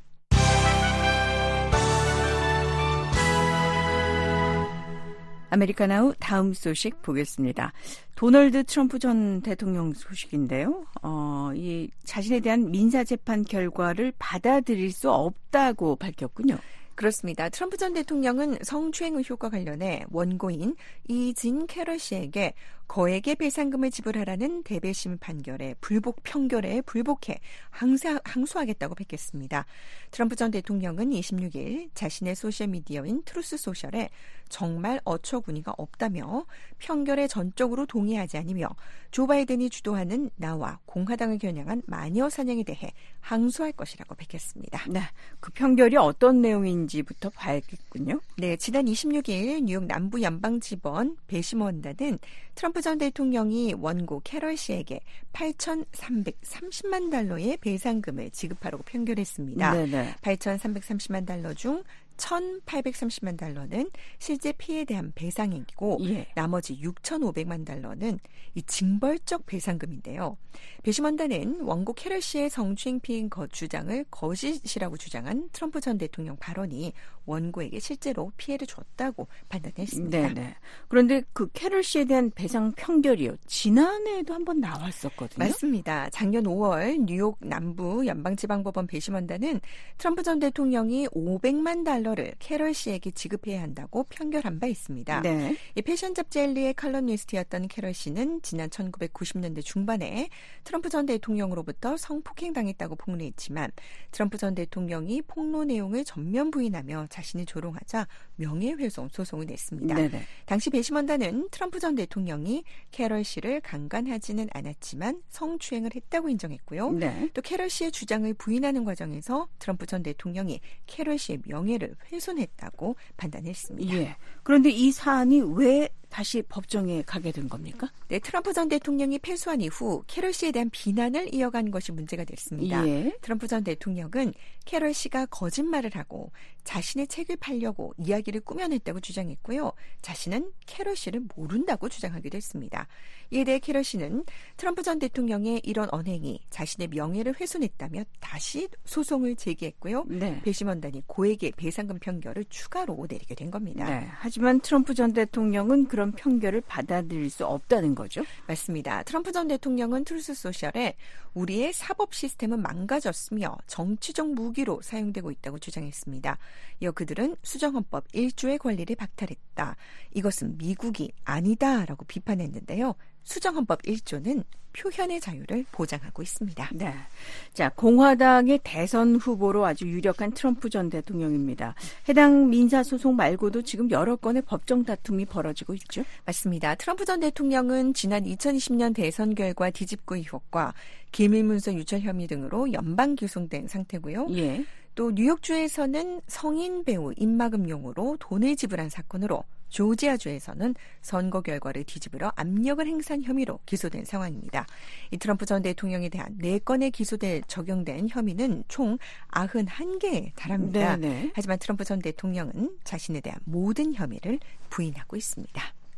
아메리카나우 다음 소식 보겠습니다. 도널드 트럼프 전 대통령 소식인데요. 이 자신에 대한 민사재판 결과를 받아들일 수 없다고 밝혔군요. 그렇습니다. 트럼프 전 대통령은 성추행 의혹과 관련해 원고인 이진 캐럴 씨에게 거액의 배상금을 지불하라는 대배심 판결에 평결에 불복해 항소하겠다고 밝혔습니다. 트럼프 전 대통령은 26일 자신의 소셜미디어인 트루스 소셜에 정말 어처구니가 없다며 평결에 전적으로 동의하지 않으며 조 바이든이 주도하는 나와 공화당을 겨냥한 마녀 사냥에 대해 항소할 것이라고 밝혔습니다. 네, 그 판결이 어떤 내용인지부터 봐야겠군요. 네, 지난 26일 뉴욕 남부연방지법 배심원단은 트럼프 전 대통령이 원고 캐럴 씨에게 8,330만 달러의 배상금을 지급하라고 판결했습니다. 네네. 8,330만 달러 중 1,830만 달러는 실제 피해에 대한 배상액이고 예. 나머지 6,500만 달러는 이 징벌적 배상금인데요. 배심원단은 원고 캐럴 씨의 성추행 피해 주장을 거짓이라고 주장한 트럼프 전 대통령 발언이 원고에게 실제로 피해를 줬다고 판단했습니다. 네네. 그런데 그 캐럴 씨에 대한 배상 판결이요. 지난해에도 한번 나왔었거든요. 맞습니다. 작년 5월 뉴욕 남부 연방지방법원 배심원단은 트럼프 전 대통령이 500만 달러를 캐럴 씨에게 지급해야 한다고 판결한 바 있습니다. 네. 이 패션 잡지 엘리의 칼럼니스트였던 캐럴 씨는 지난 1990년대 중반에 트럼프 전 대통령으로부터 성폭행당했다고 폭로했지만 트럼프 전 대통령이 폭로 내용을 전면 부인하며 자신이 조롱하자 명예훼손 소송을 냈습니다. 네네. 당시 배심원단은 트럼프 전 대통령이 캐럴 씨를 강간하지는 않았지만 성추행을 했다고 인정했고요. 네. 또 캐럴 씨의 주장을 부인하는 과정에서 트럼프 전 대통령이 캐럴 씨의 명예를 훼손했다고 판단했습니다. 예. 그런데 이 사안이 왜 다시 법정에 가게 된 겁니까? 네, 트럼프 전 대통령이 패소한 이후 캐럴 씨에 대한 비난을 이어간 것이 문제가 됐습니다. 예. 트럼프 전 대통령은 캐럴 씨가 거짓말을 하고 자신의 책을 팔려고 이야기를 꾸며냈다고 주장했고요. 자신은 캐럴 씨를 모른다고 주장하기도 했습니다. 이에 대해 캐럴 씨는 트럼프 전 대통령의 이런 언행이 자신의 명예를 훼손했다며 다시 소송을 제기했고요. 네. 배심원단이 고액의 배상금 판결을 추가로 내리게 된 겁니다. 네. 하지만 트럼프 전 대통령은 그런 판결을 받아들일 수 없다는 거죠. 맞습니다. 트럼프 전 대통령은 트루스 소셜에 우리의 사법 시스템은 망가졌으며 정치적 무기로 사용되고 있다고 주장했습니다. 이어 그들은 수정헌법 1조의 권리를 박탈했다. 이것은 미국이 아니다라고 비판했는데요. 수정헌법 1조는 표현의 자유를 보장하고 있습니다. 네. 자, 공화당의 대선 후보로 아주 유력한 트럼프 전 대통령입니다. 해당 민사소송 말고도 지금 여러 건의 법정 다툼이 벌어지고 있죠. 맞습니다. 트럼프 전 대통령은 지난 2020년 대선 결과 뒤집고 의혹과 기밀문서 유출 혐의 등으로 연방 기소된 상태고요. 예. 또 뉴욕주에서는 성인 배우 입막음용으로 돈을 지불한 사건으로 조지아주에서는 선거 결과를 뒤집으려 압력을 행사한 혐의로 기소된 상황입니다. 이 트럼프 전 대통령에 대한 4건의 기소돼 적용된 혐의는 총 91개에 달합니다. 네네. 하지만 트럼프 전 대통령은 자신에 대한 모든 혐의를 부인하고 있습니다.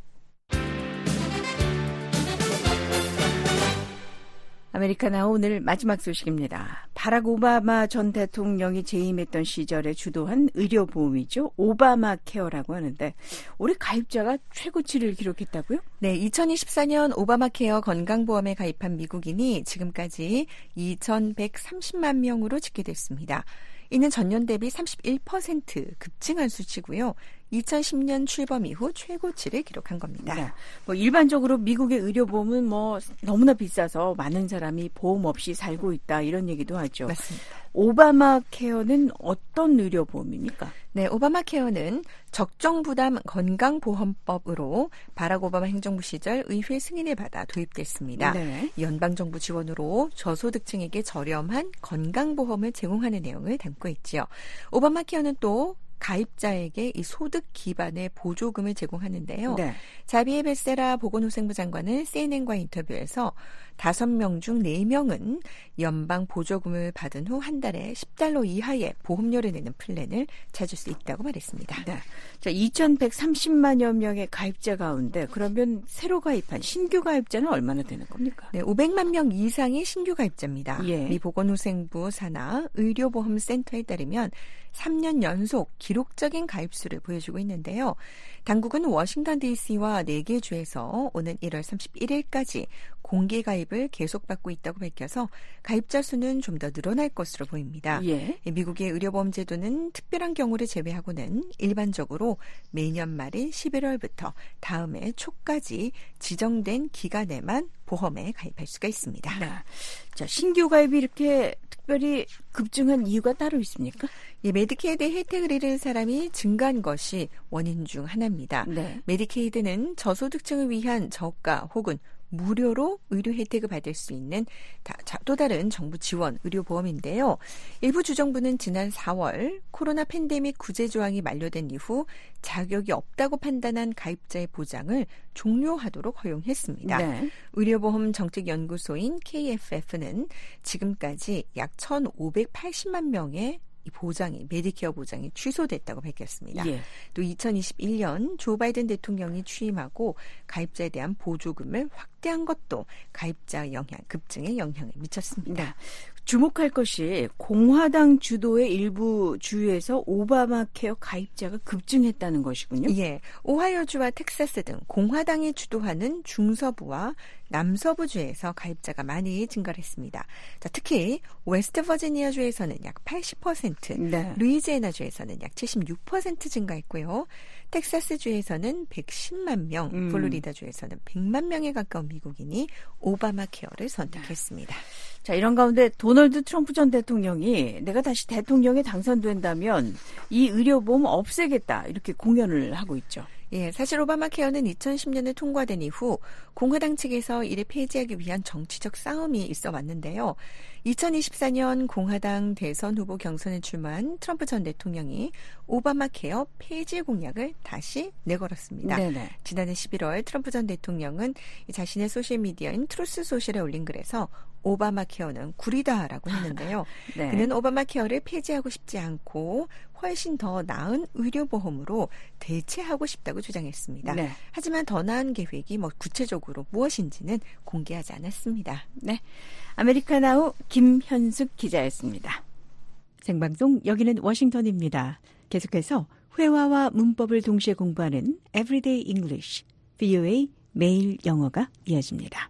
아메리카나 오늘 마지막 소식입니다. 바락 오바마 전 대통령이 재임했던 시절에 주도한 의료보험이죠. 오바마 케어라고 하는데 올해 가입자가 최고치를 기록했다고요? 네, 2024년 오바마 케어 건강보험에 가입한 미국인이 지금까지 2,130만 명으로 집계됐습니다. 이는 전년 대비 31% 급증한 수치고요. 2010년 출범 이후 최고치를 기록한 겁니다. 네. 일반적으로 미국의 의료보험은 너무나 비싸서 많은 사람이 보험 없이 살고 있다 이런 얘기도 하죠. 맞습니다. 오바마 케어는 어떤 의료보험입니까? 네, 오바마 케어는 적정부담 건강보험법으로 바락 오바마 행정부 시절 의회 승인을 받아 도입됐습니다. 네. 연방정부 지원으로 저소득층에게 저렴한 건강보험을 제공하는 내용을 담고 있지요. 오바마 케어는 또 가입자에게 이 소득 기반의 보조금을 제공하는데요. 네. 자비에 베세라 보건후생부 장관은 CNN과 인터뷰에서 5명 중 4명은 연방 보조금을 받은 후 한 달에 $10 이하의 보험료를 내는 플랜을 찾을 수 있다고 말했습니다. 네. 자, 2,130만여 명의 가입자 가운데 그러면 새로 가입한 신규 가입자는 얼마나 되는 겁니까? 네, 500만 명 이상의 신규 가입자입니다. 예. 미 보건후생부 산하 의료보험센터에 따르면 3년 연속 기록적인 가입수를 보여주고 있는데요. 당국은 워싱턴 DC와 4개 주에서 오는 1월 31일까지 공개 가입을 계속받고 있다고 밝혀서 가입자 수는 좀 더 늘어날 것으로 보입니다. 예. 미국의 의료보험 제도는 특별한 경우를 제외하고는 일반적으로 매년 말인 11월부터 다음해 초까지 지정된 기간에만 보험에 가입할 수가 있습니다. 네. 자, 신규 가입이 이렇게 특별히 급증한 이유가 따로 있습니까? 이 메디케이드 혜택을 잃은 사람이 증가한 것이 원인 중 하나입니다. 네. 메디케이드는 저소득층을 위한 저가 혹은 무료로 의료 혜택을 받을 수 있는 또 다른 정부 지원 의료보험인데요. 일부 주정부는 지난 4월 코로나 팬데믹 구제 조항이 만료된 이후 자격이 없다고 판단한 가입자의 보장을 종료하도록 허용했습니다. 네. 의료보험 정책연구소인 KFF는 지금까지 약 1,580만 명의 이 보장이 메디케어 보장이 취소됐다고 밝혔습니다. 예. 또 2021년 조 바이든 대통령이 취임하고 가입자에 대한 보조금을 확대한 것도 가입자 급증에 영향을 미쳤습니다. 네. 주목할 것이 공화당 주도의 일부 주에서 오바마 케어 가입자가 급증했다는 것이군요. 예, 오하이오주와 텍사스 등 공화당이 주도하는 중서부와 남서부주에서 가입자가 많이 증가를 했습니다. 자, 특히 웨스트버지니아주에서는 약 80%, 네. 루이지애나주에서는 약 76% 증가했고요. 텍사스주에서는 110만 명, 플로리다주에서는 100만 명에 가까운 미국인이 오바마 케어를 선택했습니다. 자, 이런 가운데 도널드 트럼프 전 대통령이 내가 다시 대통령에 당선된다면 이 의료보험 없애겠다 이렇게 공언을 하고 있죠. 예, 사실 오바마 케어는 2010년에 통과된 이후 공화당 측에서 이를 폐지하기 위한 정치적 싸움이 있어 왔는데요. 2024년 공화당 대선 후보 경선에 출마한 트럼프 전 대통령이 오바마 케어 폐지 공약을 다시 내걸었습니다. 네네. 지난해 11월 트럼프 전 대통령은 자신의 소셜미디어인 트루스 소셜에 올린 글에서 오바마 케어는 구리다라고 했는데요. 네. 그는 오바마 케어를 폐지하고 싶지 않고 훨씬 더 나은 의료보험으로 대체하고 싶다고 주장했습니다. 네. 하지만 더 나은 계획이 구체적으로 무엇인지는 공개하지 않았습니다. 네. 아메리카나우 김현숙 기자였습니다. 생방송 여기는 워싱턴입니다. 계속해서 회화와 문법을 동시에 공부하는 Everyday English, VOA 매일 영어가 이어집니다.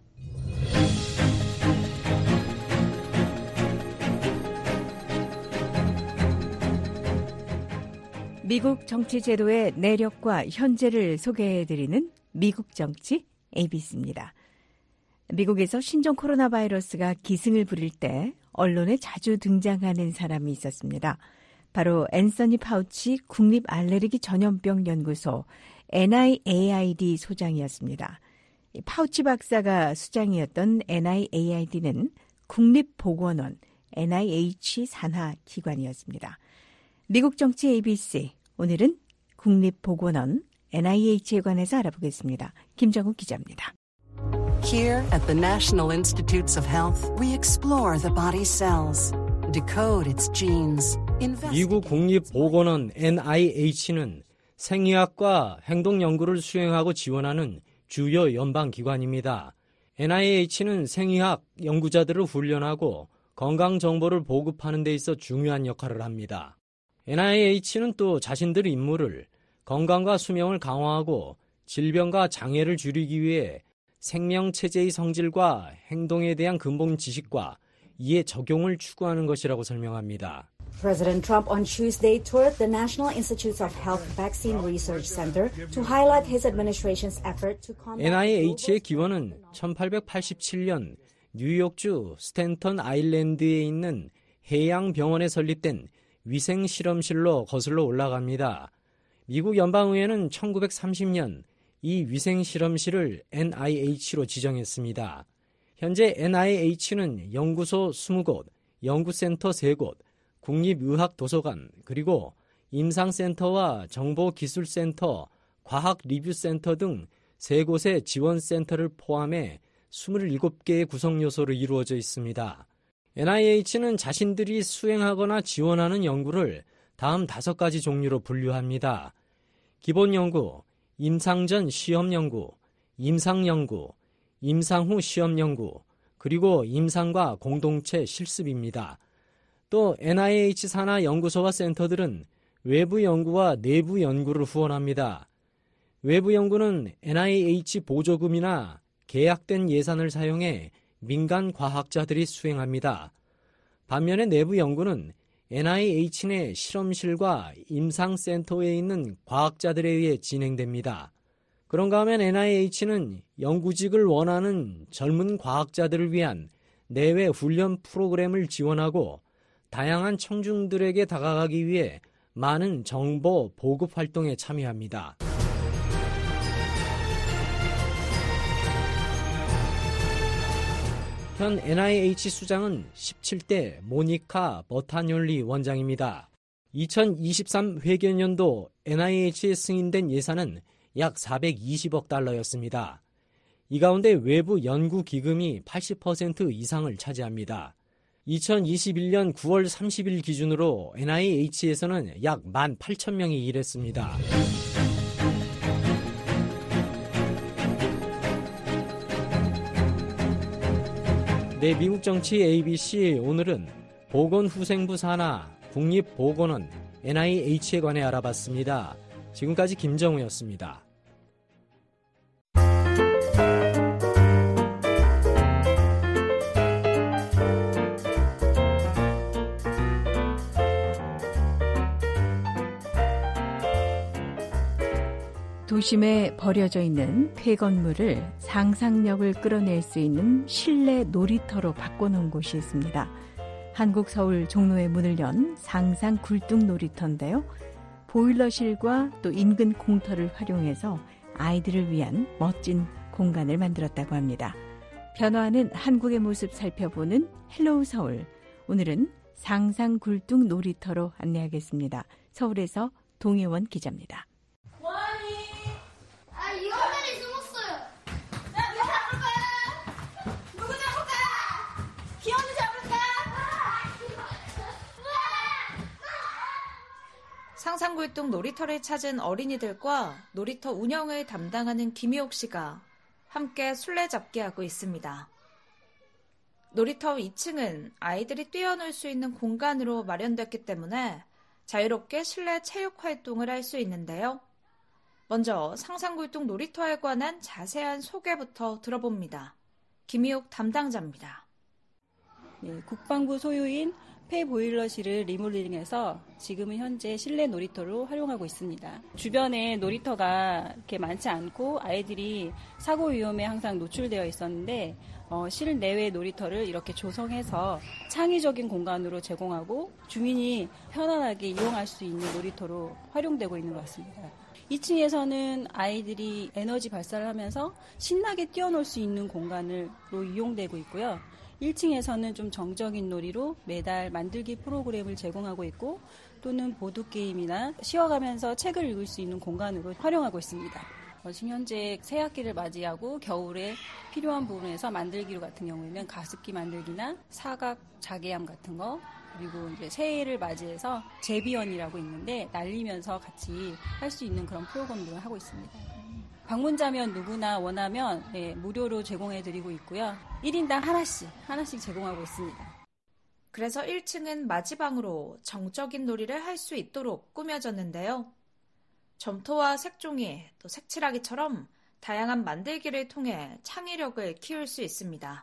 미국 정치 제도의 내력과 현재를 소개해드리는 미국 정치 ABC입니다. 미국에서 신종 코로나 바이러스가 기승을 부릴 때 언론에 자주 등장하는 사람이 있었습니다. 바로 앤서니 파우치 국립알레르기 전염병 연구소 NIAID 소장이었습니다. 파우치 박사가 수장이었던 NIAID는 국립보건원 NIH 산하 기관이었습니다. 미국 정치 ABC, 오늘은 국립보건원 NIH에 관해서 알아보겠습니다. 김정욱 기자입니다. Here at the National Institutes of Health, we explore the body's cells, decode its genes, 미국 국립보건원 NIH는 생의학과 행동연구를 수행하고 지원하는 주요 연방기관입니다. NIH는 생의학 연구자들을 훈련하고 건강정보를 보급하는 데 있어 중요한 역할을 합니다. NIH는 또 자신들의 임무를 건강과 수명을 강화하고 질병과 장애를 줄이기 위해 생명체제의 성질과 행동에 대한 근본 지식과 이의 적용을 추구하는 것이라고 설명합니다. President Trump on Tuesday toured the National Institutes of Health Vaccine Research Center to highlight his administration's effort to combat NIH의 기원은 1887년 뉴욕주 스탠턴 아일랜드에 있는 해양병원에 설립된 위생실험실로 거슬러 올라갑니다. 미국 연방의회는 1930년 이 위생실험실을 NIH로 지정했습니다. 현재 NIH는 연구소 20곳, 연구센터 3곳, 국립의학도서관, 그리고 임상센터와 정보기술센터, 과학리뷰센터 등 3곳의 지원센터를 포함해 27개의 구성요소로 이루어져 있습니다. NIH는 자신들이 수행하거나 지원하는 연구를 다음 5가지 종류로 분류합니다. 기본연구, 임상전 시험연구, 임상연구, 임상 후 시험연구, 그리고 임상과 공동체 실습입니다. 또 NIH 산하 연구소와 센터들은 외부 연구와 내부 연구를 후원합니다. 외부 연구는 NIH 보조금이나 계약된 예산을 사용해 민간 과학자들이 수행합니다. 반면에 내부 연구는 NIH 내 실험실과 임상센터에 있는 과학자들에 의해 진행됩니다. 그런가 하면 NIH는 연구직을 원하는 젊은 과학자들을 위한 내외 훈련 프로그램을 지원하고 다양한 청중들에게 다가가기 위해 많은 정보 보급 활동에 참여합니다. 현 NIH 수장은 17대 모니카 버타뇰리 원장입니다. 2023 회계연도 NIH에 승인된 예산은 약 420억 달러였습니다. 이 가운데 외부 연구 기금이 80% 이상을 차지합니다. 2021년 9월 30일 기준으로 NIH에서는 약 18,000명이 일했습니다. 네, 미국 정치 ABC 오늘은 보건후생부 산하 국립보건원 NIH에 관해 알아봤습니다. 지금까지 김정우였습니다. 도심에 버려져 있는 폐건물을 상상력을 끌어낼 수 있는 실내 놀이터로 바꿔놓은 곳이 있습니다. 한국 서울 종로에 문을 연 상상 굴뚝 놀이터인데요. 보일러실과 또 인근 공터를 활용해서 아이들을 위한 멋진 공간을 만들었다고 합니다. 변화하는 한국의 모습 살펴보는 헬로우 서울. 오늘은 상상굴뚝 놀이터로 안내하겠습니다. 서울에서 동혜원 기자입니다. 원이 이것들이 숨었어요. 누구 잡을까? 누구 잡을까? 기현이 잡을까? 상상굴뚝 놀이터를 찾은 어린이들과 놀이터 운영을 담당하는 김희옥 씨가 함께 술래잡기 하고 있습니다. 놀이터 2층은 아이들이 뛰어놀 수 있는 공간으로 마련됐기 때문에 자유롭게 실내 체육 활동을 할 수 있는데요. 먼저 상상굴뚝 놀이터에 관한 자세한 소개부터 들어봅니다. 김희옥 담당자입니다. 네, 국방부 소유인 폐보일러실을 리모델링해서 지금은 현재 실내 놀이터로 활용하고 있습니다. 주변에 놀이터가 이렇게 많지 않고 아이들이 사고 위험에 항상 노출되어 있었는데 실내외 놀이터를 이렇게 조성해서 창의적인 공간으로 제공하고 주민이 편안하게 이용할 수 있는 놀이터로 활용되고 있는 것 같습니다. 2층에서는 아이들이 에너지 발산을 하면서 신나게 뛰어놀 수 있는 공간으로 이용되고 있고요. 1층에서는 좀 정적인 놀이로 매달 만들기 프로그램을 제공하고 있고 또는 보드게임이나 쉬어가면서 책을 읽을 수 있는 공간으로 활용하고 있습니다. 지금 현재 새학기를 맞이하고 겨울에 필요한 부분에서 만들기로 같은 경우에는 가습기 만들기나 사각 자개암 같은 거 그리고 이제 새해를 맞이해서 제비연이라고 있는데 날리면서 같이 할 수 있는 그런 프로그램들을 하고 있습니다. 방문자면 누구나 원하면 무료로 제공해드리고 있고요. 1인당 하나씩 제공하고 있습니다. 그래서 1층은 마지방으로 정적인 놀이를 할 수 있도록 꾸며졌는데요. 점토와 색종이, 또 색칠하기처럼 다양한 만들기를 통해 창의력을 키울 수 있습니다.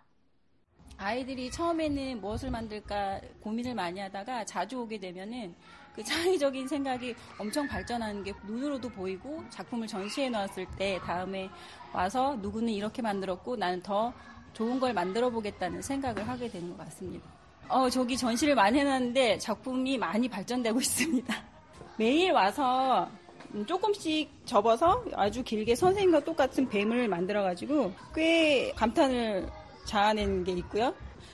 아이들이 처음에는 무엇을 만들까 고민을 많이 하다가 자주 오게 되면은 그 창의적인 생각이 엄청 발전하는 게 눈으로도 보이고 작품을 전시해 놨을 때 다음에 와서 누구는 이렇게 만들었고 나는 더 좋은 걸 만들어 보겠다는 생각을 하게 되는 것 같습니다. 저기 전시를 많이 해놨는데 작품이 많이 발전되고 있습니다. 매일 와서 조금씩 접어서 아주 길게 선생님과 똑같은 뱀을 만들어가지고 꽤 감탄을 자아내는 게 있고요.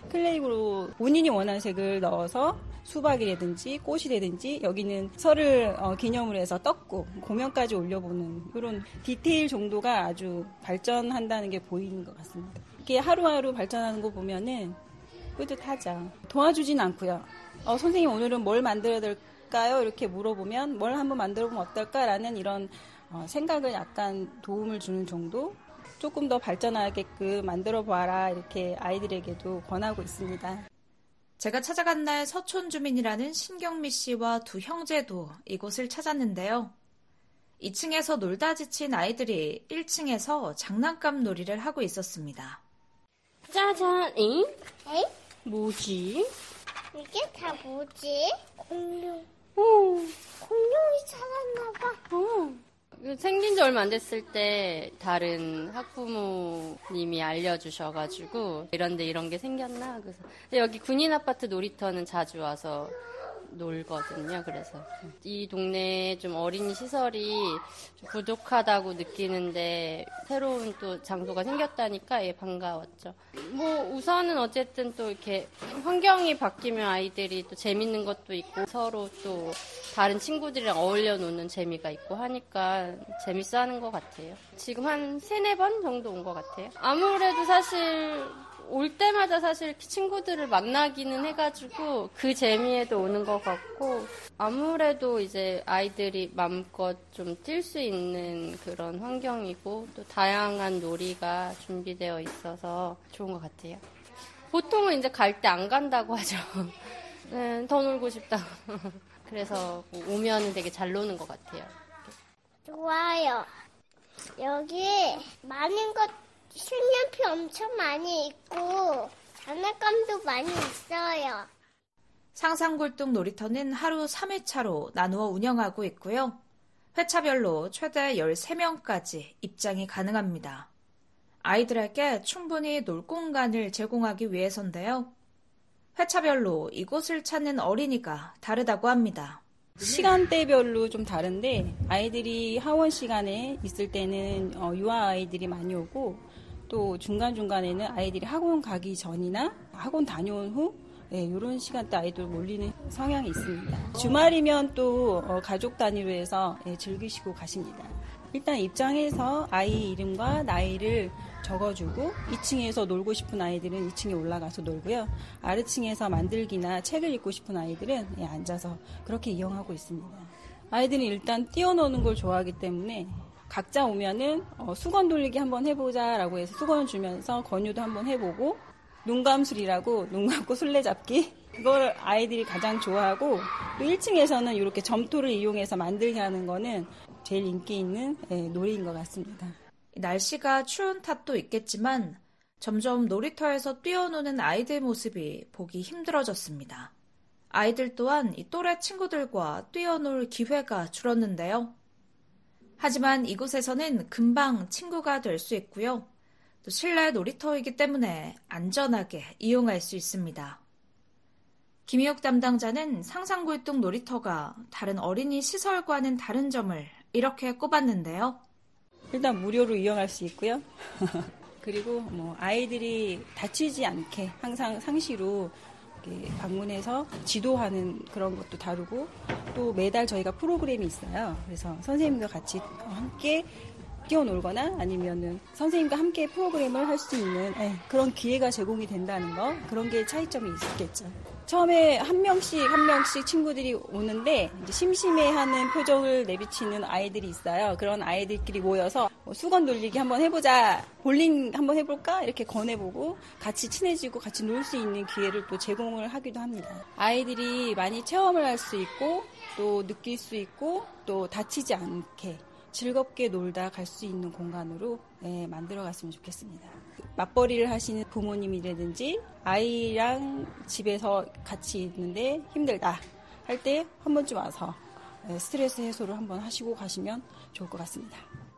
클레이로 본인이 원하는 색을 넣어서 수박이라든지 꽃이라든지 여기는 설을 기념으로 해서 떴고 공연까지 올려보는 그런 디테일 정도가 아주 발전한다는 게 보이는 것 같습니다. 이렇게 하루하루 발전하는 거 보면은 뿌듯하죠. 도와주진 않고요. 선생님 오늘은 뭘 만들어야 될까요? 이렇게 물어보면 뭘 한번 만들어보면 어떨까라는 이런 생각을 약간 도움을 주는 정도? 조금 더 발전하게끔 만들어봐라 이렇게 아이들에게도 권하고 있습니다. 제가 찾아간 날 서촌 주민이라는 신경미 씨와 두 형제도 이곳을 찾았는데요. 2층에서 놀다 지친 아이들이 1층에서 장난감 놀이를 하고 있었습니다. 짜잔, 잉? 에이? 뭐지? 이게 다 뭐지? 공룡. 공룡이 찾았나봐. 생긴 지 얼마 안 됐을 때 다른 학부모님이 알려주셔가지고 이런데 이런 게 생겼나? 그래서 근데 여기 군인 아파트 놀이터는 자주 와서 놀거든요. 그래서 이 동네에 좀 어린이 시설이 좀 부족하다고 느끼는데 새로운 또 장소가 생겼다니까 반가웠죠. 우선은 어쨌든 또 이렇게 환경이 바뀌면 아이들이 또 재밌는 것도 있고 서로 또 다른 친구들이랑 어울려 노는 재미가 있고 하니까 재밌어 하는 것 같아요. 지금 한 3-4번 정도 온 것 같아요. 아무래도 사실 올 때마다 사실 친구들을 만나기는 해가지고 그 재미에도 오는 것 같고 아무래도 이제 아이들이 마음껏 좀 뛸 수 있는 그런 환경이고 또 다양한 놀이가 준비되어 있어서 좋은 것 같아요. 보통은 이제 갈 때 안 간다고 하죠. 네, 더 놀고 싶다고. 그래서 오면 되게 잘 노는 것 같아요. 좋아요. 여기 많은 것 색연필 엄청 많이 있고 장난감도 많이 있어요. 상상굴뚝 놀이터는 하루 3회차로 나누어 운영하고 있고요. 회차별로 최대 13명까지 입장이 가능합니다. 아이들에게 충분히 놀 공간을 제공하기 위해서인데요. 회차별로 이곳을 찾는 어린이가 다르다고 합니다. 시간대별로 좀 다른데 아이들이 하원 시간에 있을 때는 유아 아이들이 많이 오고 또 중간중간에는 아이들이 학원 가기 전이나 학원 다녀온 후 이런 시간대 아이들 몰리는 성향이 있습니다. 주말이면 또 가족 단위로 해서 즐기시고 가십니다. 일단 입장해서 아이 이름과 나이를 적어주고 2층에서 놀고 싶은 아이들은 2층에 올라가서 놀고요. 아래층에서 만들기나 책을 읽고 싶은 아이들은 앉아서 그렇게 이용하고 있습니다. 아이들은 일단 뛰어노는 걸 좋아하기 때문에 각자 오면은 수건 돌리기 한번 해보자라고 해서 수건을 주면서 권유도 한번 해보고 눈감술이라고 눈 감고 술래잡기 그걸 아이들이 가장 좋아하고 또 1층에서는 이렇게 점토를 이용해서 만들게 하는 거는 제일 인기 있는 놀이인 것 같습니다. 날씨가 추운 탓도 있겠지만 점점 놀이터에서 뛰어노는 아이들 모습이 보기 힘들어졌습니다. 아이들 또한 이 또래 친구들과 뛰어놀 기회가 줄었는데요. 하지만 이곳에서는 금방 친구가 될 수 있고요. 또 실내 놀이터이기 때문에 안전하게 이용할 수 있습니다. 김희옥 담당자는 상산골동 놀이터가 다른 어린이 시설과는 다른 점을 이렇게 꼽았는데요. 일단 무료로 이용할 수 있고요. 그리고 아이들이 다치지 않게 항상 상시로 방문해서 지도하는 그런 것도 다루고 또 매달 저희가 프로그램이 있어요. 그래서 선생님과 같이 함께 뛰어놀거나 아니면은 선생님과 함께 프로그램을 할 수 있는 그런 기회가 제공이 된다는 거 그런 게 차이점이 있겠죠. 처음에 한 명씩 친구들이 오는데 이제 심심해하는 표정을 내비치는 아이들이 있어요. 그런 아이들끼리 모여서 수건 돌리기 한번 해보자, 볼링 한번 해볼까 이렇게 권해보고 같이 친해지고 같이 놀 수 있는 기회를 또 제공을 하기도 합니다. 아이들이 많이 체험을 할 수 있고 또 느낄 수 있고 또 다치지 않게 즐겁게 놀다 갈 수 있는 공간으로 만들어갔으면 좋겠습니다. 맞벌이를 하시는 부모님이라든지 아이랑 집에서 같이 있는데 힘들다 할 때 한 번쯤 와서 스트레스 해소를 한번 하시고 가시면 좋을 것 같습니다.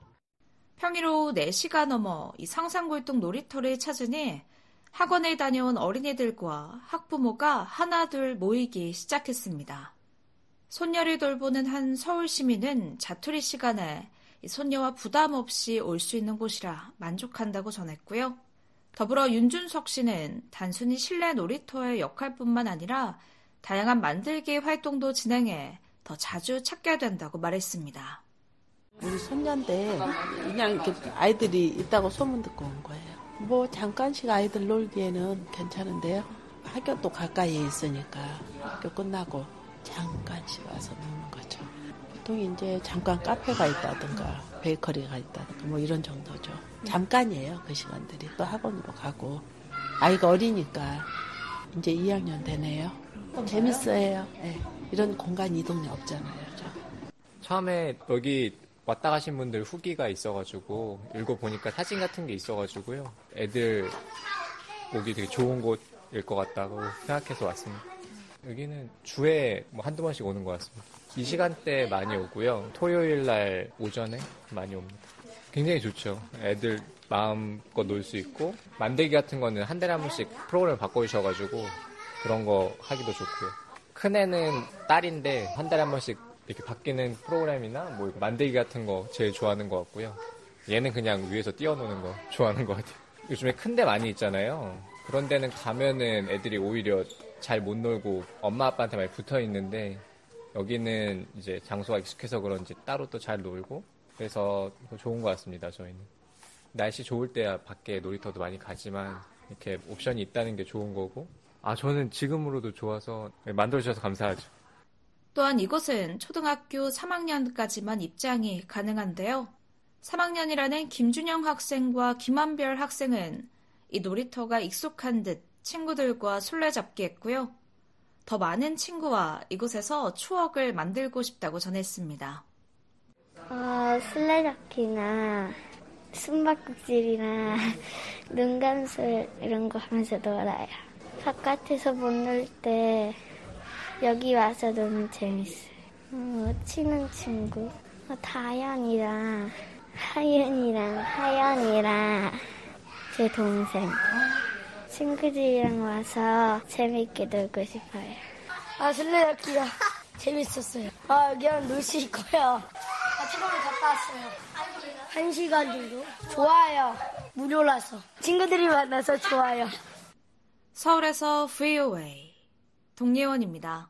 평일 오후 4시가 넘어 이 상산골동 놀이터를 찾으니 학원에 다녀온 어린이들과 학부모가 하나둘 모이기 시작했습니다. 손녀를 돌보는 한 서울 시민은 자투리 시간에 손녀와 부담 없이 올 수 있는 곳이라 만족한다고 전했고요. 더불어 윤준석 씨는 단순히 실내 놀이터의 역할뿐만 아니라 다양한 만들기 활동도 진행해 더 자주 찾게 된다고 말했습니다. 우리 손녀인데 그냥 이렇게 아이들이 있다고 소문 듣고 온 거예요. 잠깐씩 아이들 놀기에는 괜찮은데요. 학교도 가까이에 있으니까 학교 끝나고 잠깐씩 와서 노는 거죠. 보통 이제 잠깐 카페가 있다든가 베이커리가 있다든가 이런 정도죠. 잠깐이에요, 그 시간들이. 또 학원으로 가고. 아이가 어리니까 이제 2학년 되네요. 재밌어요. 이런 공간이 이 동네 없잖아요. 처음에 여기 왔다 가신 분들 후기가 있어가지고 읽어보니까 사진 같은 게 있어가지고요. 애들 오기 되게 좋은 곳일 것 같다고 생각해서 왔습니다. 여기는 주에 한두 번씩 오는 것 같습니다. 이 시간대 많이 오고요. 토요일 날 오전에 많이 옵니다. 굉장히 좋죠. 애들 마음껏 놀 수 있고 만들기 같은 거는 한 달에 한 번씩 프로그램을 바꿔주셔가지고 그런 거 하기도 좋고요. 큰애는 딸인데 한 달에 한 번씩 이렇게 바뀌는 프로그램이나 만들기 같은 거 제일 좋아하는 것 같고요. 얘는 그냥 위에서 뛰어노는 거 좋아하는 것 같아요. 요즘에 큰 데 많이 있잖아요. 그런 데는 가면은 애들이 오히려 잘 못 놀고 엄마 아빠한테 많이 붙어 있는데 여기는 이제 장소가 익숙해서 그런지 따로 또 잘 놀고 그래서 더 좋은 것 같습니다. 저희는 날씨 좋을 때야 밖에 놀이터도 많이 가지만 이렇게 옵션이 있다는 게 좋은 거고 저는 지금으로도 좋아서 만들어주셔서 감사하죠. 또한 이곳은 초등학교 3학년까지만 입장이 가능한데요. 3학년이라는 김준영 학생과 김한별 학생은 이 놀이터가 익숙한 듯 친구들과 술래잡기 했고요. 더 많은 친구와 이곳에서 추억을 만들고 싶다고 전했습니다. 술래잡기나 숨바꼭질이나 눈감술 이런 거 하면서 놀아요. 바깥에서 못 놀 때 여기 와서 노는 재밌어요. 친한 친구 다현이랑 하연이랑 제 동생 친구들이랑 와서 재밌게 놀고 싶어요. 술래잡기가 재밌었어요. 여기는 놀 수 있고요. 체험을 갔다 왔어요. 1시간 정도. 좋아요. 무료라서. 친구들이 만나서 좋아요. 서울에서 VOA 동예원입니다.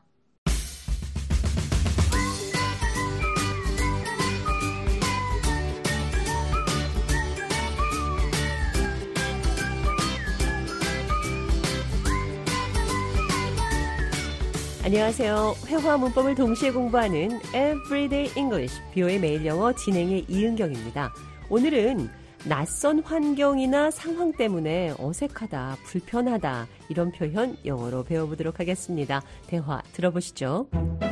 안녕하세요. 회화와 문법을 동시에 공부하는 Everyday English, VOA 매일 영어 진행의 이은경입니다. 오늘은 낯선 환경이나 상황 때문에 어색하다, 불편하다 이런 표현 영어로 배워보도록 하겠습니다. 대화 들어보시죠.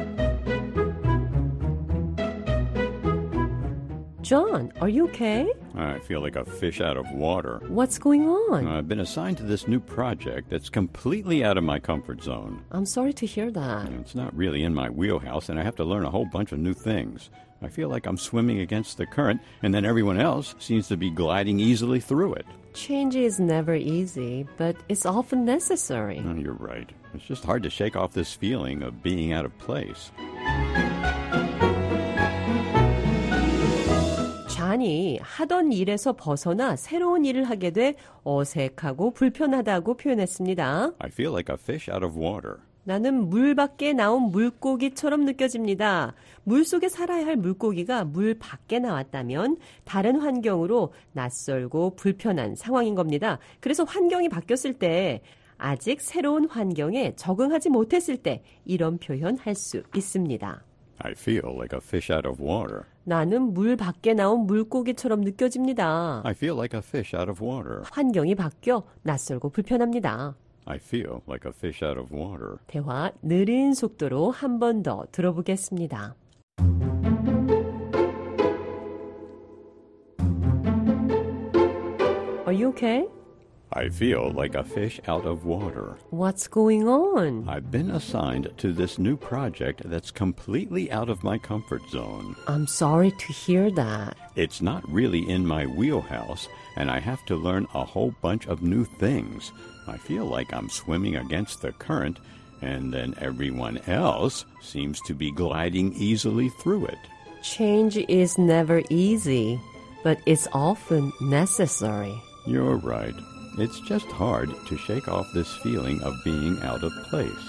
John, are you okay? I feel like a fish out of water. What's going on? I've been assigned to this new project that's completely out of my comfort zone. I'm sorry to hear that. It's not really in my wheelhouse, and I have to learn a whole bunch of new things. I feel like I'm swimming against the current, and then everyone else seems to be gliding easily through it. Change is never easy, but it's often necessary. Oh, you're right. It's just hard to shake off this feeling of being out of place. 잔이 하던 일에서 벗어나 새로운 일을 하게 돼 어색하고 불편하다고 표현했습니다. I feel like a fish out of water. 나는 물 밖에 나온 물고기처럼 느껴집니다. 물 속에 살아야 할 물고기가 물 밖에 나왔다면 다른 환경으로 낯설고 불편한 상황인 겁니다. 그래서 환경이 바뀌었을 때 아직 새로운 환경에 적응하지 못했을 때 이런 표현 할 수 있습니다. I feel like a fish out of water. 나는 물 밖에 나온 물고기처럼 느껴집니다. I feel like a fish out of water. 환경이 바뀌어 낯설고 불편합니다. I feel like a fish out of water. 대화 느린 속도로 한 번 더 들어보겠습니다. Are you okay? I feel like a fish out of water. What's going on? I've been assigned to this new project that's completely out of my comfort zone. I'm sorry to hear that. It's not really in my wheelhouse, and I have to learn a whole bunch of new things. I feel like I'm swimming against the current, and then everyone else seems to be gliding easily through it. Change is never easy, but it's often necessary. You're right. It's just hard to shake off this feeling of being out of place.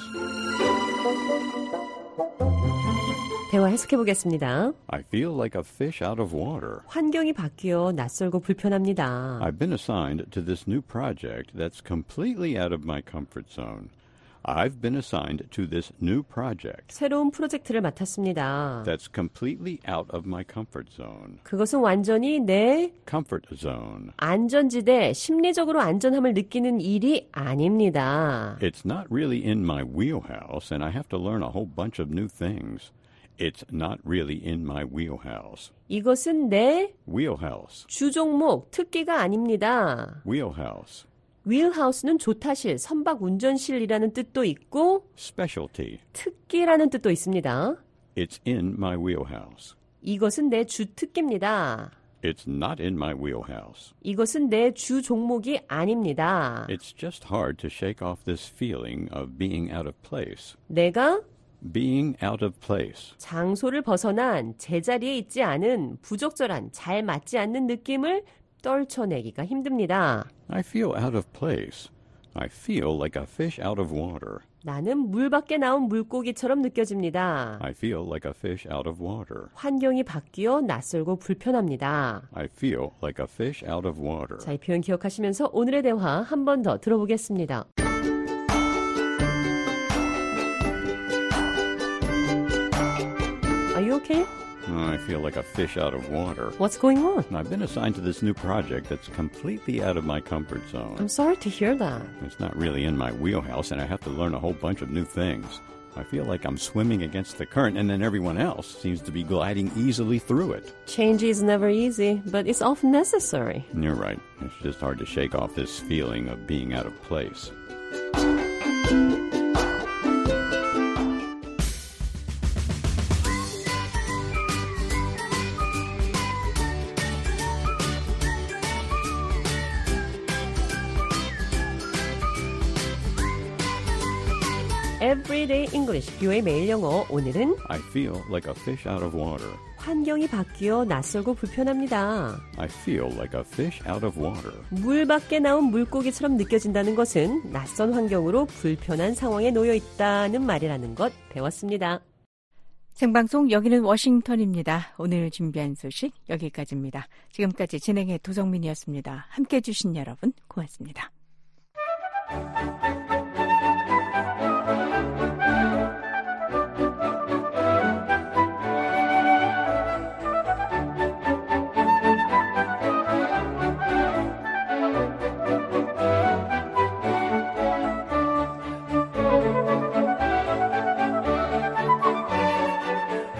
대화 해석해 보겠습니다. I feel like a fish out of water. 환경이 바뀌어 낯설고 불편합니다. I've been assigned to this new project that's completely out of my comfort zone. I've been assigned to this new project. 새로운 프로젝트를 맡았습니다. That's completely out of my comfort zone. 그것은 완전히 내 comfort zone. 안전지대, 심리적으로 안전함을 느끼는 일이 아닙니다. It's not really in my wheelhouse, and I have to learn a whole bunch of new things. It's not really in my wheelhouse. 이것은 내 wheelhouse. 주종목, 특기가 아닙니다. wheelhouse. wheelhouse는 조타실, 선박 운전실이라는 뜻도 있고 specialty. 특기라는 뜻도 있습니다. It's in my wheelhouse. 이것은 내 주특기입니다. It's not in my wheelhouse. 이것은 내 주 종목이 아닙니다. It's just hard to shake off this feeling of being out of place. 내가 being out of place. 장소를 벗어난 제자리에 있지 않은 부적절한 잘 맞지 않는 느낌을 떨쳐내기가 힘듭니다. I feel out of place. I feel like a fish out of water. 나는 물 밖에 나온 물고기처럼 느껴집니다. I feel like a fish out of water. 환경이 바뀌어 낯설고 불편합니다. I feel like a fish out of water. 자, 이 표현 기억하시면서 오늘의 대화 한 번 더 들어보겠습니다. Are you okay? I feel like a fish out of water. What's going on? I've been assigned to this new project that's completely out of my comfort zone. I'm sorry to hear that. It's not really in my wheelhouse, and I have to learn a whole bunch of new things. I feel like I'm swimming against the current, and then everyone else seems to be gliding easily through it. Change is never easy, but it's often necessary. You're right. It's just hard to shake off this feeling of being out of place. Everyday English, 뷰의 매일 영어. 오늘은 I feel like a fish out of water. 환경이 바뀌어 낯설고 불편합니다. I feel like a fish out of water. 물 밖에 나온 물고기처럼 느껴진다는 것은 낯선 환경으로 불편한 상황에 놓여 있다는 말이라는 것 배웠습니다. 생방송 여기는 워싱턴입니다. 오늘 준비한 소식 여기까지입니다. 지금까지 진행의 도성민이었습니다. 함께해 주신 여러분 고맙습니다.